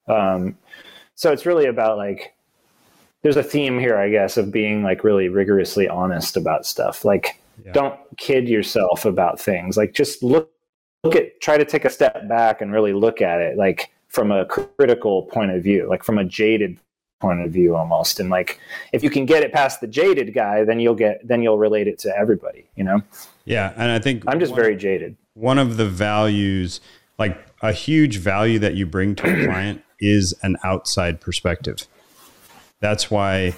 So it's really about like, there's a theme here, I guess, of being like really rigorously honest about stuff. Like, don't kid yourself about things. Like, just try to take a step back and really look at it, like from a critical point of view, like from a jaded point of view almost. And like, if you can get it past the jaded guy, then you'll relate it to everybody, you know? Yeah. And I think I'm just very jaded. One of the values, like a huge value that you bring to a client is an outside perspective. That's why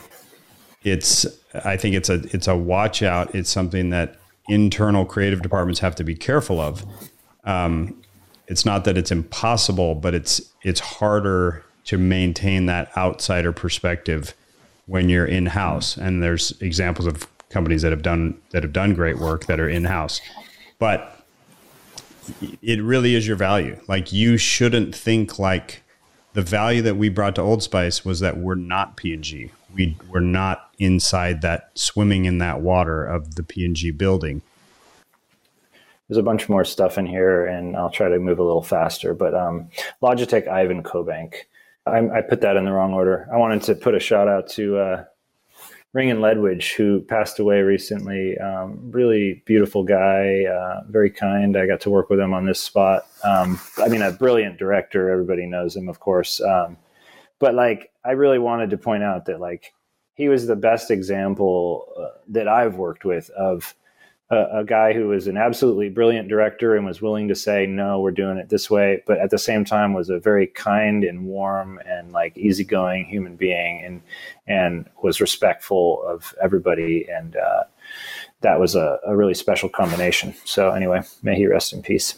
I think it's a watch out. It's something that internal creative departments have to be careful of. It's not that it's impossible, but it's harder to maintain that outsider perspective when you're in-house. And there's examples of companies that have done great work that are in-house. But it really is your value. Like, you shouldn't think like the value that we brought to Old Spice was that we're not P&G. We're not inside that, swimming in that water of the P&G building. There's a bunch more stuff in here, and I'll try to move a little faster. But Logitech Ivan Kobank, I put that in the wrong order. I wanted to put a shout out to Ring and Ledwidge, who passed away recently. Really beautiful guy, very kind. I got to work with him on this spot. I mean, a brilliant director. Everybody knows him, of course. But like, I really wanted to point out that like, he was the best example that I've worked with of a guy who was an absolutely brilliant director and was willing to say, no, we're doing it this way. But at the same time was a very kind and warm and like easygoing human being, and was respectful of everybody. And that was a really special combination. So anyway, may he rest in peace.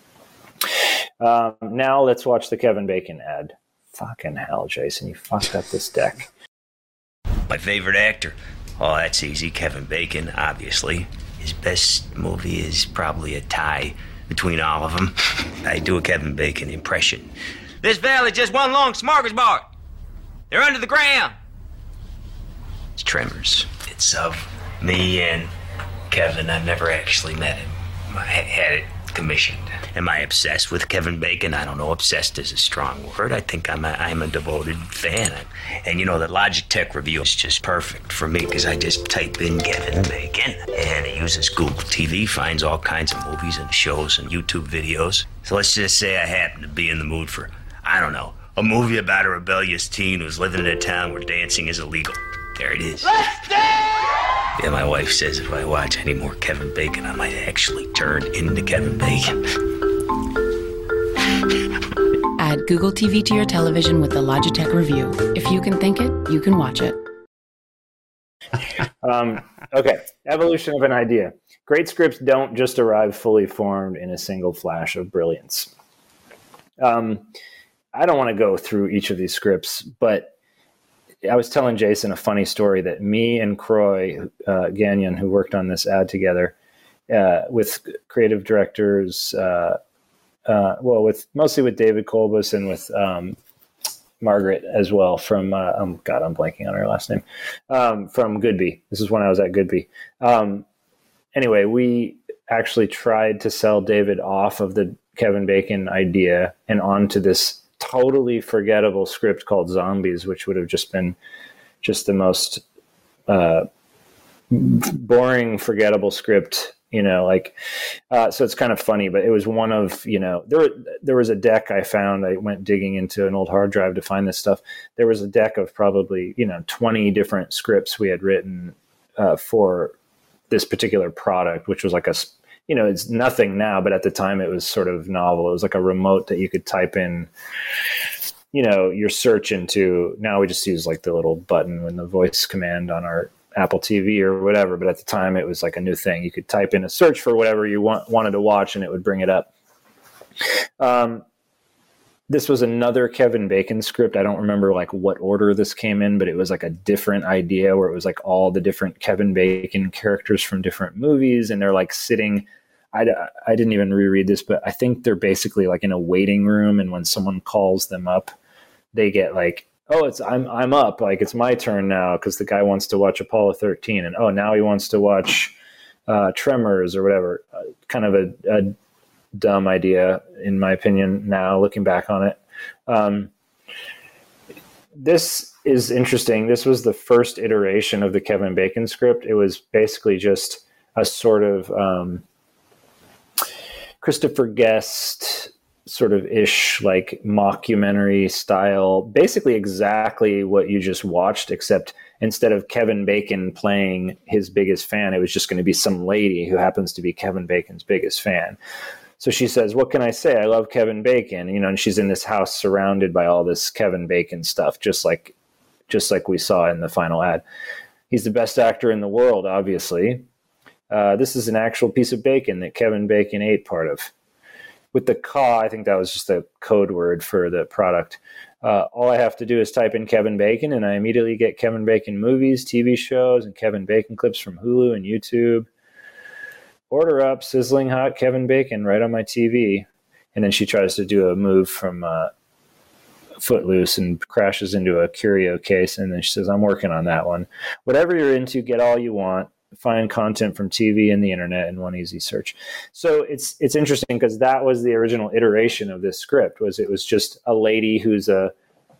Now let's watch the Kevin Bacon ad. Fucking hell, Jason, you fucked up this deck. My favorite actor? Oh, that's easy. Kevin Bacon, obviously. His best movie is probably a tie between all of them. I do a Kevin Bacon impression. This valley's just one long smorgasbord. They're under the ground. It's Tremors. It's of me and Kevin. I've never actually met him. I had it commissioned. Am I obsessed with Kevin Bacon? I don't know. Obsessed is a strong word. I think I'm a devoted fan. And you know, the Logitech review is just perfect for me because I just type in Kevin Bacon and it uses Google TV, finds all kinds of movies and shows and YouTube videos. So let's just say I happen to be in the mood for, I don't know, a movie about a rebellious teen who's living in a town where dancing is illegal. There it is. Let's dance! Yeah, my wife says if I watch any more Kevin Bacon, I might actually turn into Kevin Bacon. Add Google TV to your television with the Logitech Review. If you can think it, you can watch it. Okay, evolution of an idea. Great scripts don't just arrive fully formed in a single flash of brilliance. I don't want to go through each of these scripts, but I was telling Jason a funny story that me and Croy Gagnon, who worked on this ad together, with creative directors, mostly with David Kolbus and with Margaret as well from, I'm blanking on her last name, from Goodby. This is when I was at Goodby. Anyway, we actually tried to sell David off of the Kevin Bacon idea and onto this totally forgettable script called Zombies, which would have just been just the most boring, forgettable script, so it's kind of funny, but it was one of, there was a deck I found. I went digging into an old hard drive to find this stuff. There was a deck of probably, 20 different scripts we had written for this particular product, which was like it's nothing now, but at the time it was sort of novel. It was like a remote that you could type in, your search into. Now we just use like the little button and the voice command on our Apple TV or whatever. But at the time it was like a new thing. You could type in a search for whatever you wanted to watch and it would bring it up. This was another Kevin Bacon script. I don't remember like what order this came in, but it was like a different idea where it was like all the different Kevin Bacon characters from different movies. And they're like sitting, I didn't even reread this, but I think they're basically like in a waiting room. And when someone calls them up, they get like, oh, I'm up. Like it's my turn now. Cause the guy wants to watch Apollo 13 and now he wants to watch Tremors or whatever. Kind of a dumb idea in my opinion now looking back on it. This is interesting. This was the first iteration of the Kevin Bacon script. It was basically just a sort of Christopher Guest sort of ish, like mockumentary style, basically exactly what you just watched, except instead of Kevin Bacon playing his biggest fan, it was just going to be some lady who happens to be Kevin Bacon's biggest fan. So she says, what can I say? I love Kevin Bacon, and she's in this house surrounded by all this Kevin Bacon stuff, just like we saw in the final ad. He's the best actor in the world, obviously. This is an actual piece of bacon that Kevin Bacon ate part of. With the caw, I think that was just a code word for the product. All I have to do is type in Kevin Bacon, and I immediately get Kevin Bacon movies, TV shows, and Kevin Bacon clips from Hulu and YouTube. Order up sizzling hot Kevin Bacon right on my TV. And then she tries to do a move from Footloose and crashes into a curio case. And then she says, I'm working on that one. Whatever you're into, get all you want. Find content from TV and the internet in one easy search. So it's interesting because that was the original iteration of this script. It was just a lady who's and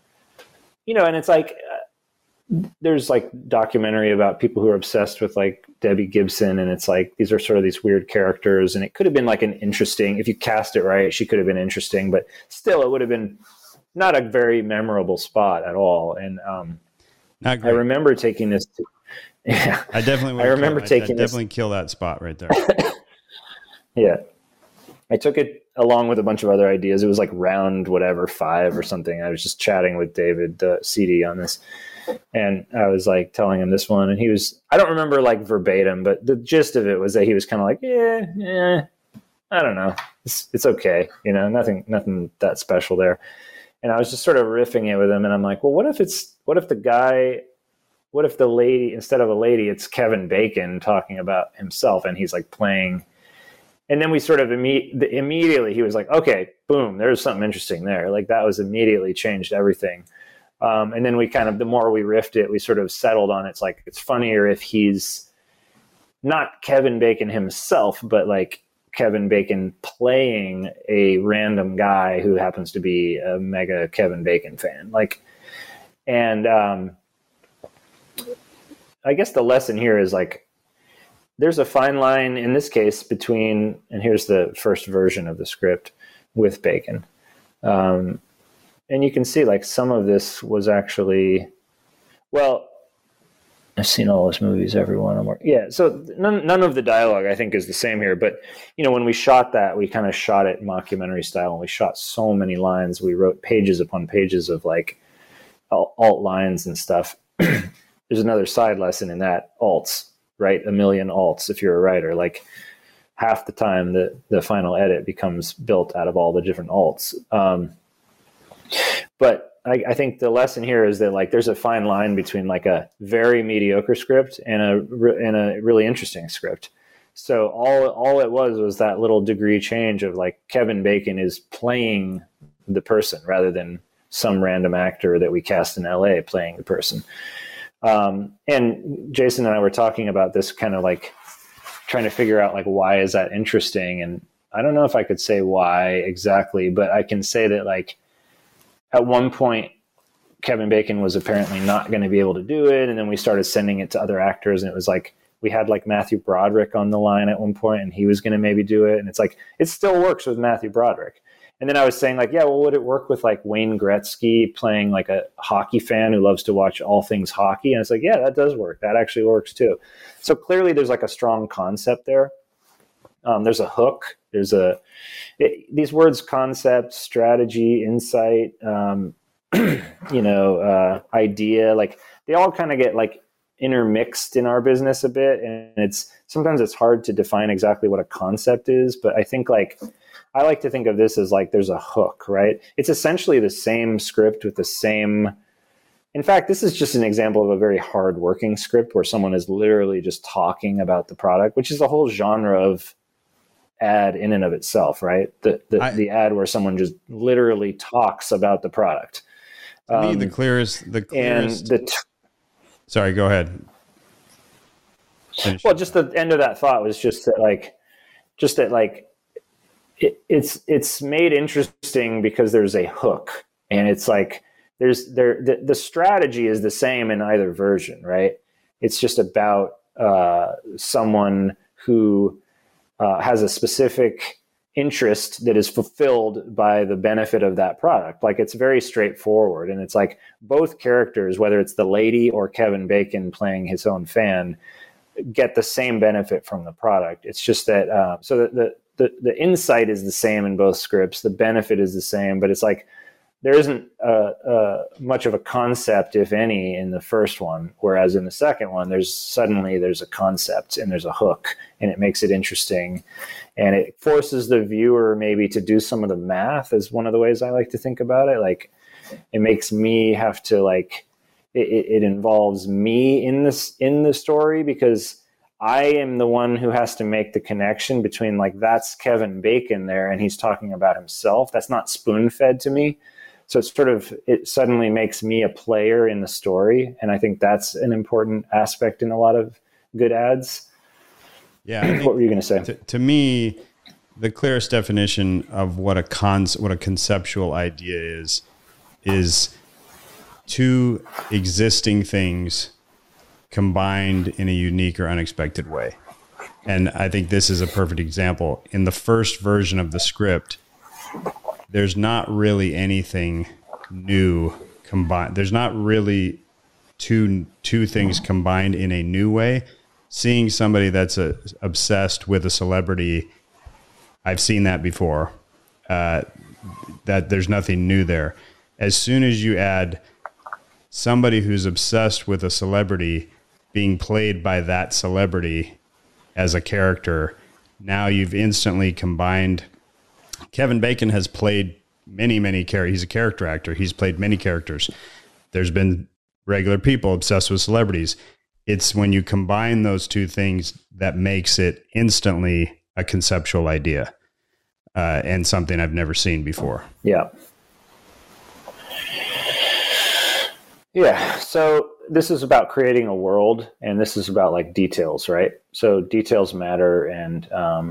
it's like there's like documentary about people who are obsessed with like Debbie Gibson, and it's like these are sort of these weird characters, and it could have been like an interesting, if you cast it right, she could have been interesting, but still it would have been not a very memorable spot at all. And I remember taking this to, yeah, I definitely definitely kill that spot right there. Yeah. I took it along with a bunch of other ideas. It was like round 5 or something. I was just chatting with David, the CD, on this. And I was like telling him this one, and he was, I don't remember like verbatim, but the gist of it was that he was kind of like, yeah, I don't know. It's okay. Nothing that special there. And I was just sort of riffing it with him. And I'm like, well, what if the lady, instead of a lady, it's Kevin Bacon talking about himself, and he's like playing. And then we sort of immediately he was like, okay, boom, there's something interesting there. Like that was immediately changed everything. And then we the more we riffed it, we sort of settled on it's like, it's funnier if he's not Kevin Bacon himself, but like Kevin Bacon playing a random guy who happens to be a mega Kevin Bacon fan. And I guess the lesson here is like, there's a fine line in this case between, and here's the first version of the script with Bacon. And you can see like some of this was actually, well, I've seen all those movies, every one of them. Yeah. So none of the dialogue I think is the same here, but when we shot that, we kind of shot it mockumentary style, and we shot so many lines. We wrote pages upon pages of like alt lines and stuff. There's another side lesson in that, alts. Right? A million alts. If you're a writer, like half the time the final edit becomes built out of all the different alts. But I think the lesson here is that like there's a fine line between like a very mediocre script and a really interesting script. So all it was that little degree change of like Kevin Bacon is playing the person rather than some random actor that we cast in LA playing the person. And Jason and I were talking about this, kind of like trying to figure out like, why is that interesting? And I don't know if I could say why exactly, but I can say that like at one point, Kevin Bacon was apparently not going to be able to do it. And then we started sending it to other actors, and it was like, we had like Matthew Broderick on the line at one point, and he was going to maybe do it. And it's like, it still works with Matthew Broderick. And then I was saying like, yeah, well, would it work with like Wayne Gretzky playing like a hockey fan who loves to watch all things hockey? And it's like, yeah, that does work. That actually works too. So clearly there's like a strong concept there. There's a hook. There's these words, concept, strategy, insight, idea, like they all kind of get like intermixed in our business a bit. And sometimes it's hard to define exactly what a concept is, but I think like, I like to think of this as like there's a hook, right? It's essentially the same script with the same. In fact, this is just an example of a very hard-working script where someone is literally just talking about the product, which is a whole genre of ad in and of itself, right? The ad where someone just literally talks about the product. To me, the clearest. Sorry, go ahead. Finish. Well, just the end of that thought was just that it's made interesting because there's a hook, and it's like the strategy is the same in either version, right? It's just about someone who has a specific interest that is fulfilled by the benefit of that product. Like it's very straightforward, and it's like both characters, whether it's the lady or Kevin Bacon playing his own fan, get the same benefit from the product. It's just that the insight is the same in both scripts. The benefit is the same, but it's like there isn't much of a concept, if any, in the first one, whereas in the second one, there's a concept and there's a hook, and it makes it interesting, and it forces the viewer maybe to do some of the math, is one of the ways I like to think about it. Like it makes me have to like, it involves me in the story, because I am the one who has to make the connection between like, that's Kevin Bacon there, and he's talking about himself. That's not spoon-fed to me. So it suddenly makes me a player in the story. And I think that's an important aspect in a lot of good ads. Yeah. What were you going to say? To me, the clearest definition of what a conceptual idea is two existing things combined in a unique or unexpected way. And I think this is a perfect example. In the first version of the script, there's not really anything new combined. There's not really two things combined in a new way. Seeing somebody that's obsessed with a celebrity, I've seen that before. That there's nothing new there. As soon as you add somebody who's obsessed with a celebrity being played by that celebrity as a character, now you've instantly combined. Kevin Bacon has played many characters. He's a character actor. He's played many characters. There's been regular people obsessed with celebrities. It's when you combine those two things that makes it instantly a conceptual idea, and something I've never seen before. Yeah. Yeah. So this is about creating a world, and this is about like details, right? So details matter, and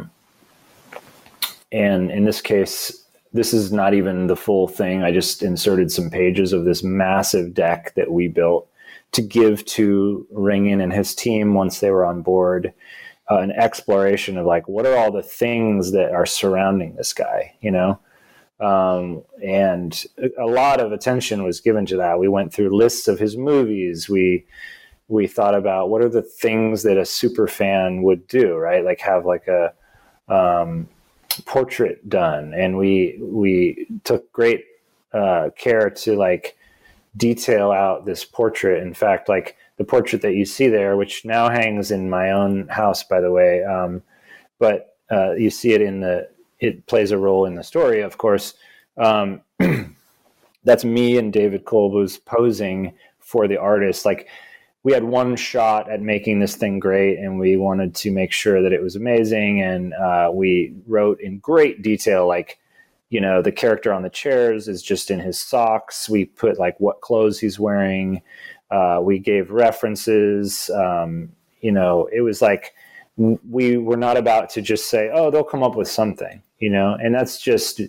in this case, this is not even the full thing. I just inserted some pages of this massive deck that we built to give to Ringen and his team once they were on board. An exploration of like, what are all the things that are surrounding this guy, you know? And a lot of attention was given to that. We went through lists of his movies. We thought about what are the things that a super fan would do, right? Like have like a portrait done. And we took great care to like detail out this portrait. In fact, like the portrait that you see there, which now hangs in my own house, by the way, but you see it it plays a role in the story, of course. That's me and David Kolbus posing for the artist. Like we had one shot at making this thing great, and we wanted to make sure that it was amazing. And we wrote in great detail, like, you know, the character on the chairs is just in his socks. We put like what clothes he's wearing. We gave references. You know, it was like we were not about to just say, oh, they'll come up with something, you know, and that's just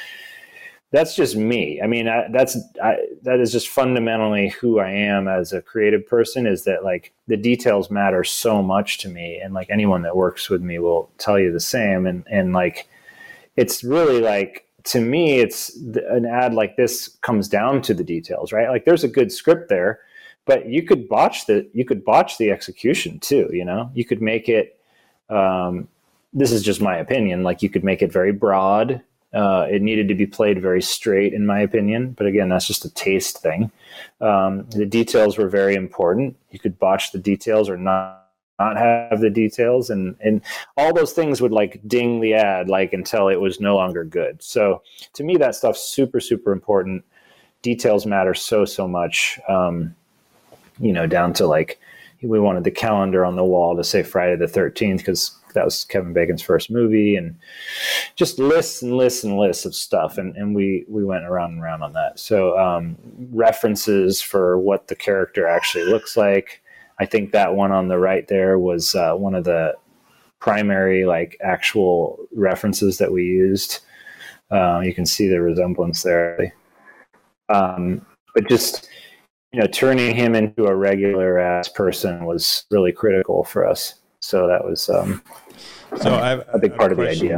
me. I mean, that is just fundamentally who I am as a creative person, is that like the details matter so much to me. And like anyone that works with me will tell you the same. And like, it's really like, to me, it's an ad like this comes down to the details, right? Like there's a good script there, but you could botch the execution too. You know, you could make it, this is just my opinion. Like you could make it very broad. It needed to be played very straight, in my opinion. But again, that's just a taste thing. The details were very important. You could botch the details or not have the details, and all those things would like ding the ad like until it was no longer good. So to me, that stuff's super, super important. Details matter so much. You know, down to like, we wanted the calendar on the wall to say Friday the 13th because that was Kevin Bacon's first movie, and just lists and lists and lists of stuff. And we went around and around on that. So references for what the character actually looks like. I think that one on the right there was one of the primary like actual references that we used. You can see the resemblance there. But just, you know, turning him into a regular ass person was really critical for us. So that was a big part of the idea.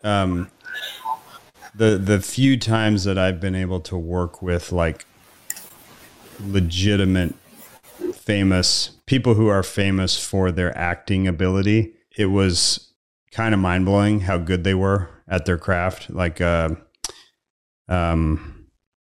The few times that I've been able to work with like legitimate famous people who are famous for their acting ability, it was kind of mind blowing how good they were at their craft. Like, who am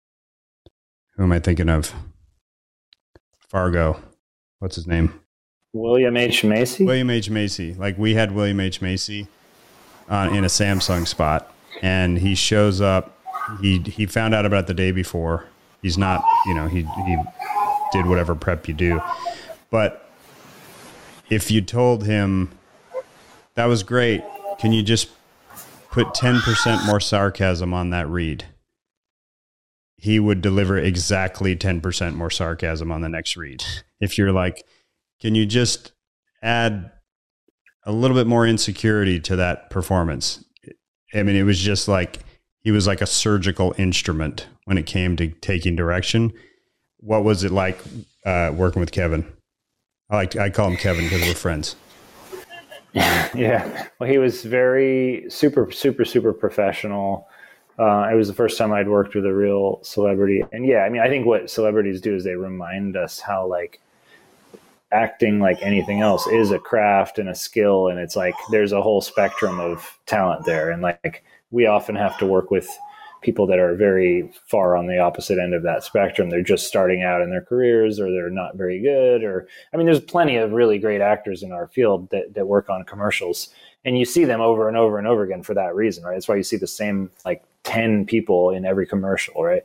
I thinking of? Fargo. What's his name? William H. Macy? William H. Macy. Like we had William H. Macy in a Samsung spot, and he shows up. He found out about it the day before. He's not, you know, he did whatever prep you do. But if you told him, that was great, can you just put 10% more sarcasm on that read? He would deliver exactly 10% more sarcasm on the next read. If you're like, can you just add a little bit more insecurity to that performance? I mean, it was just like, he was like a surgical instrument when it came to taking direction. What was it like working with Kevin? I call him Kevin because we're friends. Yeah. Well, he was very super professional. It was the first time I'd worked with a real celebrity. And yeah, I mean, I think what celebrities do is they remind us how like acting, like anything else, is a craft and a skill. And it's like, there's a whole spectrum of talent there. And like, we often have to work with people that are very far on the opposite end of that spectrum. They're just starting out in their careers, or they're not very good, or, I mean, there's plenty of really great actors in our field that work on commercials, and you see them over and over and over again for that reason, right? That's why you see the same like 10 people in every commercial, right?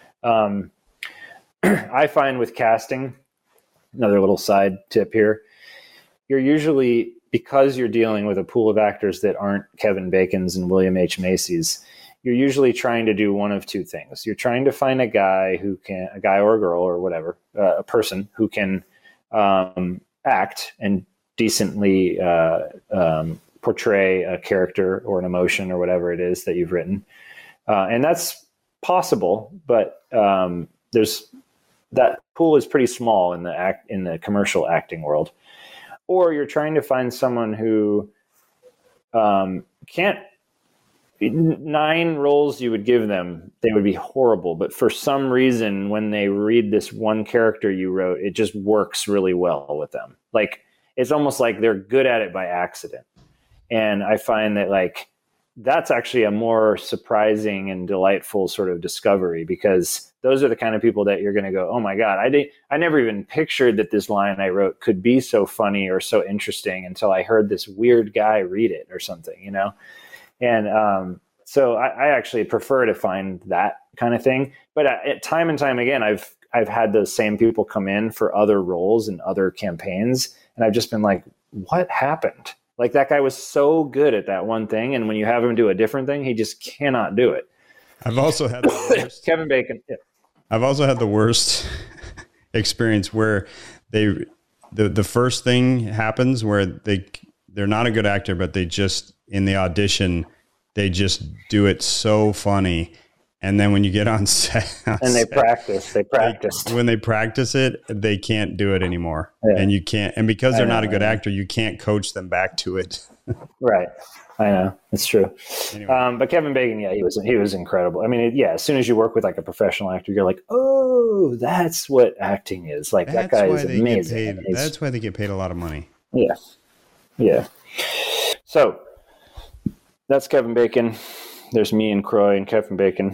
I find with casting, another little side tip here, you're usually, because you're dealing with a pool of actors that aren't Kevin Bacon's and William H. Macy's, you're usually trying to do one of two things. You're trying to find a guy or a girl or whatever, a person who can act and decently portray a character or an emotion or whatever it is that you've written. And that's possible, but that pool is pretty small in the commercial acting world. Or you're trying to find someone who can't. 9 roles you would give them, they would be horrible. But for some reason, when they read this one character you wrote, it just works really well with them. Like, it's almost like they're good at it by accident. And I find that, like, that's actually a more surprising and delightful sort of discovery, because those are the kind of people that you're going to go, oh my God, I never even pictured that this line I wrote could be so funny or so interesting until I heard this weird guy read it or something, you know? And so I actually prefer to find that kind of thing. But at time and time again, I've had those same people come in for other roles and other campaigns, and I've just been like, what happened? Like, that guy was so good at that one thing, and when you have him do a different thing, he just cannot do it. I've also had the worst. Kevin Bacon. Yeah. I've also had the worst experience where the first thing happens where they're not a good actor, but they just, in the audition, they just do it so funny. And then when you get on set, and they practice. When they practice it, they can't do it anymore. Yeah. And you can't, and because they're not a good actor, you can't coach them back to it. Right. I know. It's true. Anyway. But Kevin Bacon, yeah, he was incredible. I mean, as soon as you work with like a professional actor, you're like, oh, that's what acting is. Like, that guy is amazing. That's why they get paid a lot of money. Yeah. Yeah. So that's Kevin Bacon. There's me and Croy and Kevin Bacon.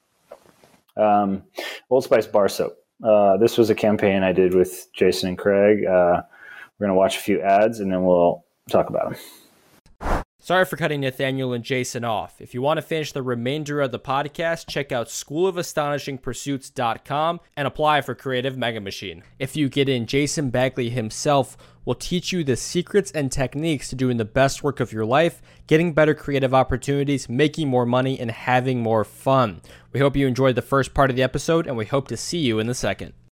Old Spice bar soap. This was a campaign I did with Jason and Craig. We're going to watch a few ads and then we'll talk about them. Sorry for cutting Nathaniel and Jason off. If you want to finish the remainder of the podcast, check out schoolofastonishingpursuits.com and apply for Creative Mega Machine. If you get in, Jason Bagley himself will teach you the secrets and techniques to doing the best work of your life, getting better creative opportunities, making more money, and having more fun. We hope you enjoyed the first part of the episode, and we hope to see you in the second.